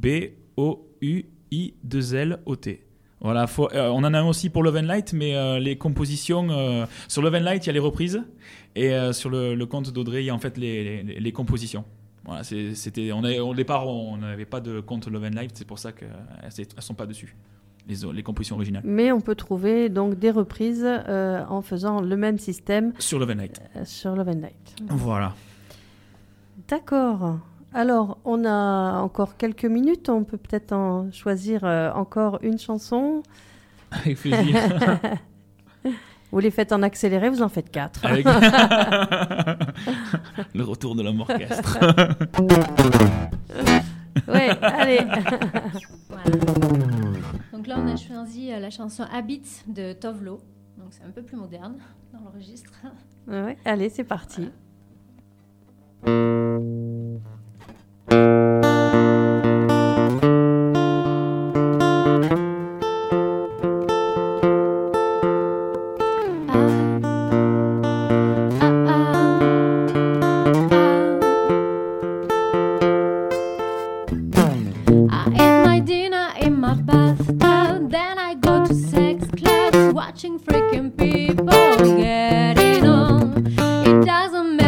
BOUI2LOT. Voilà, on en a aussi pour Love and Light, mais les compositions... sur Love and Light, il y a les reprises, et sur le compte d'Audrey, il y a en fait les compositions. Voilà, au départ, on n'avait pas de compte Love and Light, c'est pour ça qu'elles ne sont pas dessus, les compositions originales. Mais on peut trouver donc des reprises en faisant le même système. Sur Love and Light. Sur Love and Light. Voilà. D'accord. Alors, on a encore quelques minutes. On peut peut-être en choisir encore une chanson. Avec plaisir. Vous les faites en accéléré, vous en faites 4. Avec... Le retour de l'homme orchestre. Oui, allez. Voilà. Donc là, on a choisi la chanson Habits de Tovlo. Donc c'est un peu plus moderne dans le registre. Oui, allez, c'est parti. Watching freaking people getting on. It doesn't matter.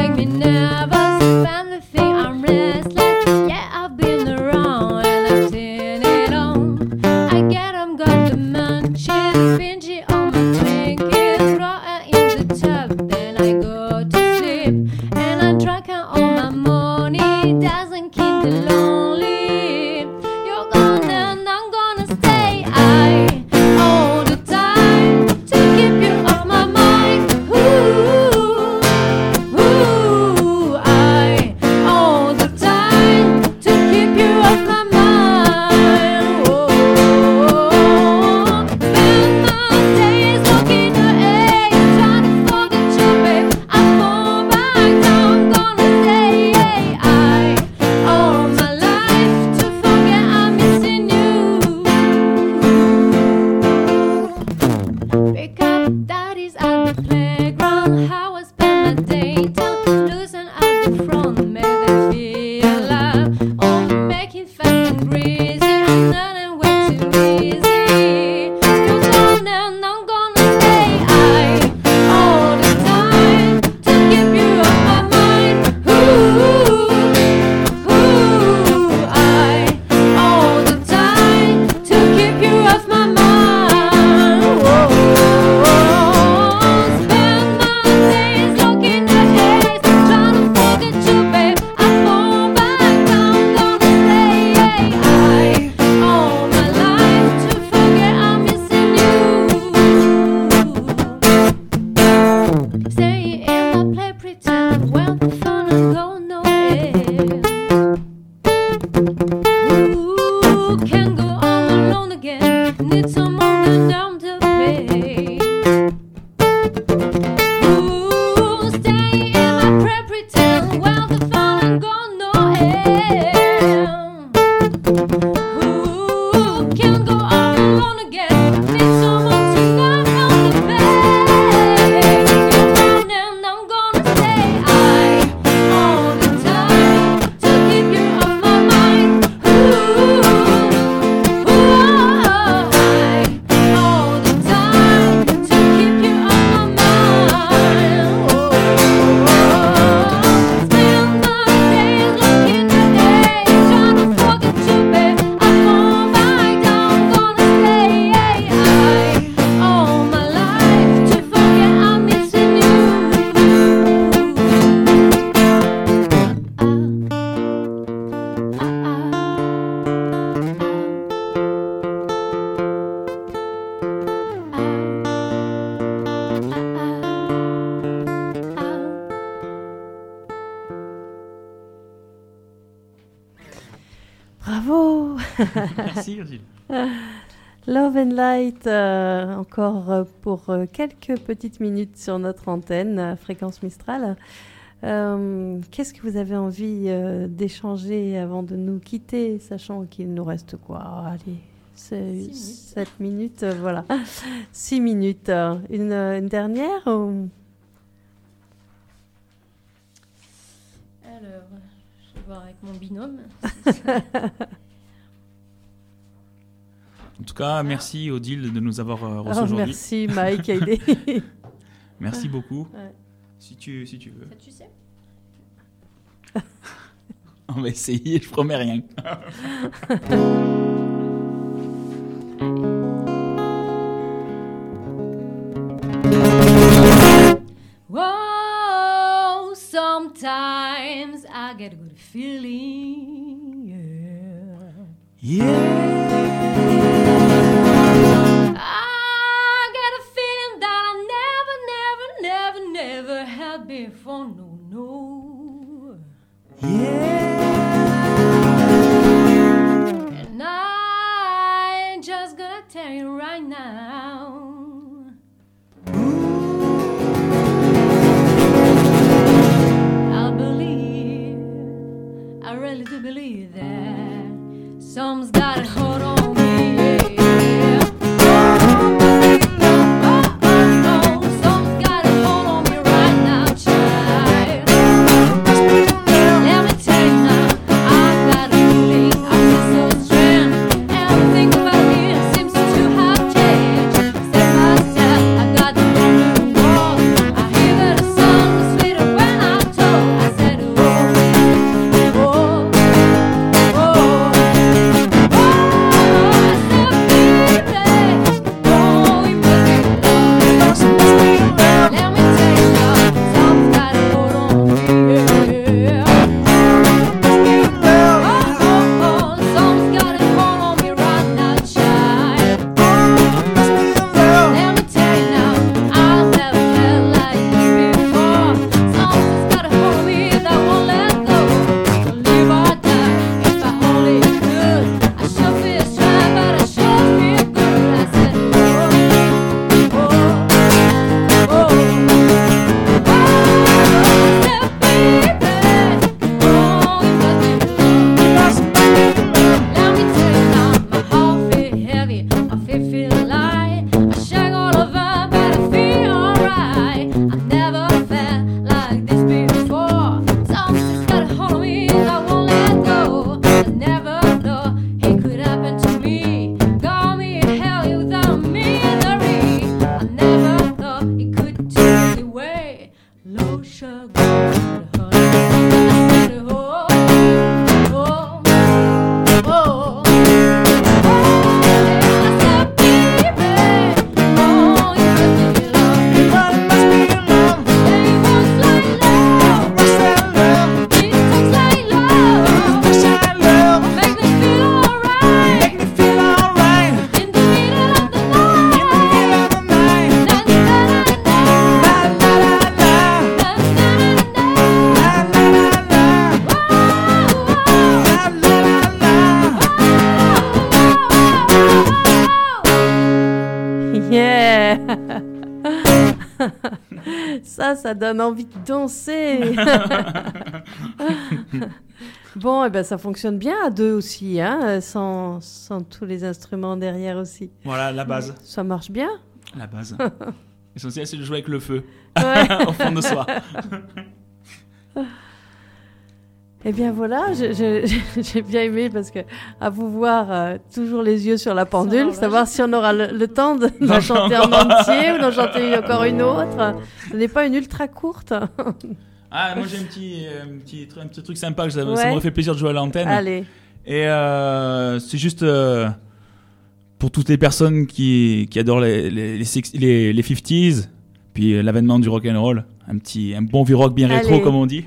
tub, then I go to sleep. And I drink all my money, doesn't keep the lonely. You're gone and I'm gonna stay. I all the time to keep you off my mind. Ooh, I all the time to keep you off my mind. Oh, spend my days looking at trying to forget you, babe. I fall back down, gonna say I all my life to forget I'm missing you. Pick up daddies at the playground, how I spend my daytime, losing at the front, make them feel alive. Oh, make it fast and breezy, I'm learning way too easy. You're gone and I'm gonna stay. I all the time to keep you off my mind. I all the time to keep you off my mind. Spend my days looking at haze, trying to forget you, babe. I fall back down, gonna stay. I all my life to forget I'm missing you. Stay in my play, pretend when the fun and go nowhere. Ooh, can't go all alone again. Need someone to numb the pain. Ooh, stay in my play, pretend when the fun and go nowhere. Ooh, can't go all alone again. Need someone to numb the pain. You're gone and I'm gonna stay. I all the time to keep you off my mind. I all the time to keep you off my mind. Spend my days looking at age, trying to forget you, babe. I fall back down, gonna stay. I all my life to forget I'm missing you. Bravo. Merci, Ursule. Love and Light, encore pour quelques petites minutes sur notre antenne, Fréquence Mistral. Qu'est-ce que vous avez envie d'échanger avant de nous quitter, sachant qu'il nous reste quoi? Allez, 7 minutes, voilà. 6 minutes. Une dernière ou... Alors, je vais voir avec mon binôme. En tout cas, merci Odile de nous avoir reçus aujourd'hui. Merci Mike. Merci beaucoup. Ouais. Si tu veux. Ça, tu sais. On va essayer, je promets rien. Whoa, sometimes I get a good feeling, yeah. I get a feeling that I never had before, no. And I just gonna tell you right now, I really do believe that someone's got a hold on me, yeah. Someone's got a hold on me right now, child. Let me tell you now, I've got a feeling I feel so strange. Everything about me seems to have changed. Step by step, I got the wrong wall. I hear that the song is sweeter when I'm told. I said, oh, oh, oh, oh. low sugar, honey. Oh, oh, oh. Ça donne envie de danser. Bon, et ben ça fonctionne bien à deux aussi, hein, sans tous les instruments derrière aussi. Voilà, la base. Ça marche bien. La base. L'essentiel, c'est de jouer avec le feu. Ouais. Au fond de soi. Eh bien voilà, j'ai bien aimé parce que à vous voir toujours les yeux sur la pendule, savoir si on aura le temps de la chanter en entier ou d'en chanter encore une autre. Ce n'est pas une ultra courte. Ah, moi j'ai un petit truc sympa que ça me fait plaisir de jouer à l'antenne. Allez. Et c'est juste pour toutes les personnes qui adorent les 50s, puis l'avènement du rock'n'roll, un bon vieux rock bien rétro comme on dit.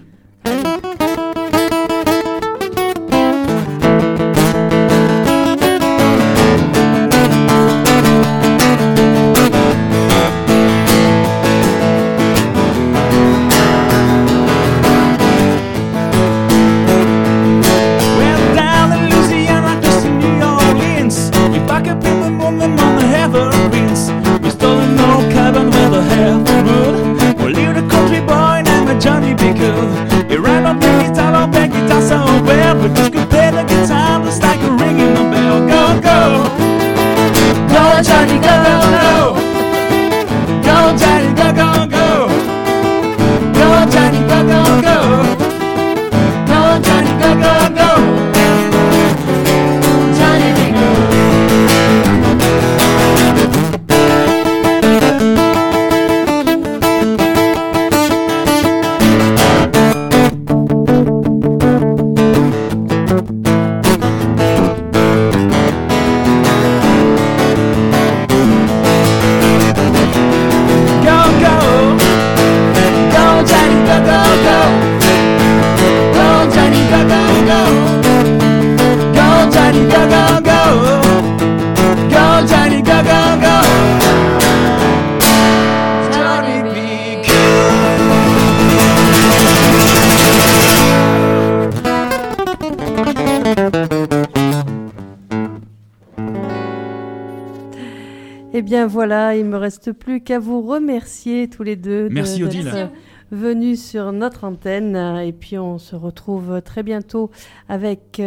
Eh bien voilà, il ne me reste plus qu'à vous remercier tous les deux d'être venus sur notre antenne. Et puis on se retrouve très bientôt avec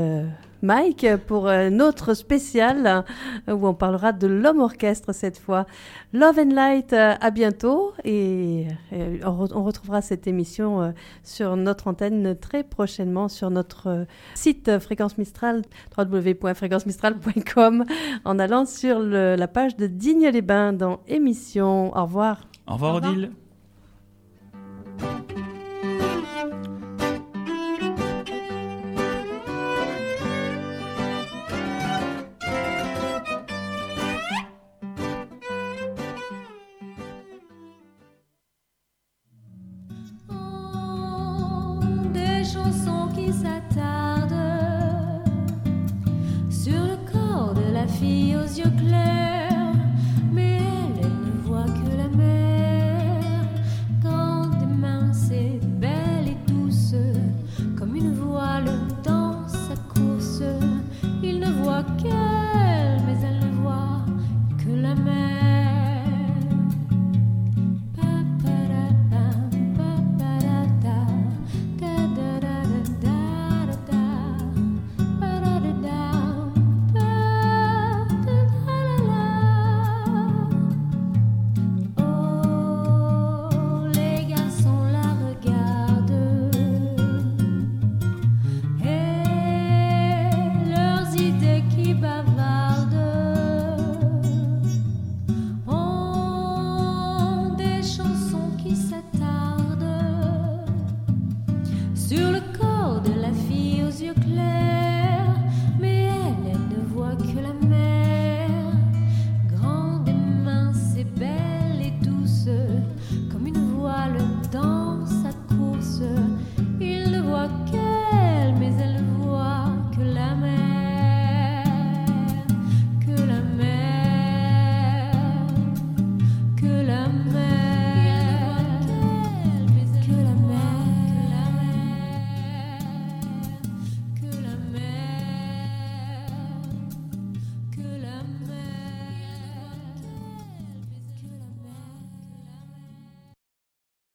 Mike pour un autre spécial où on parlera de l'homme orchestre cette fois. Love and Light, à bientôt. Et on retrouvera cette émission sur notre antenne très prochainement sur notre site Fréquence Mistral, www.fréquencemistral.com, en allant sur la page de Digne-les-Bains dans émission. Au revoir. Au revoir, Odile. Chansons qui s'attardent sur le corps de la fille aux yeux clairs.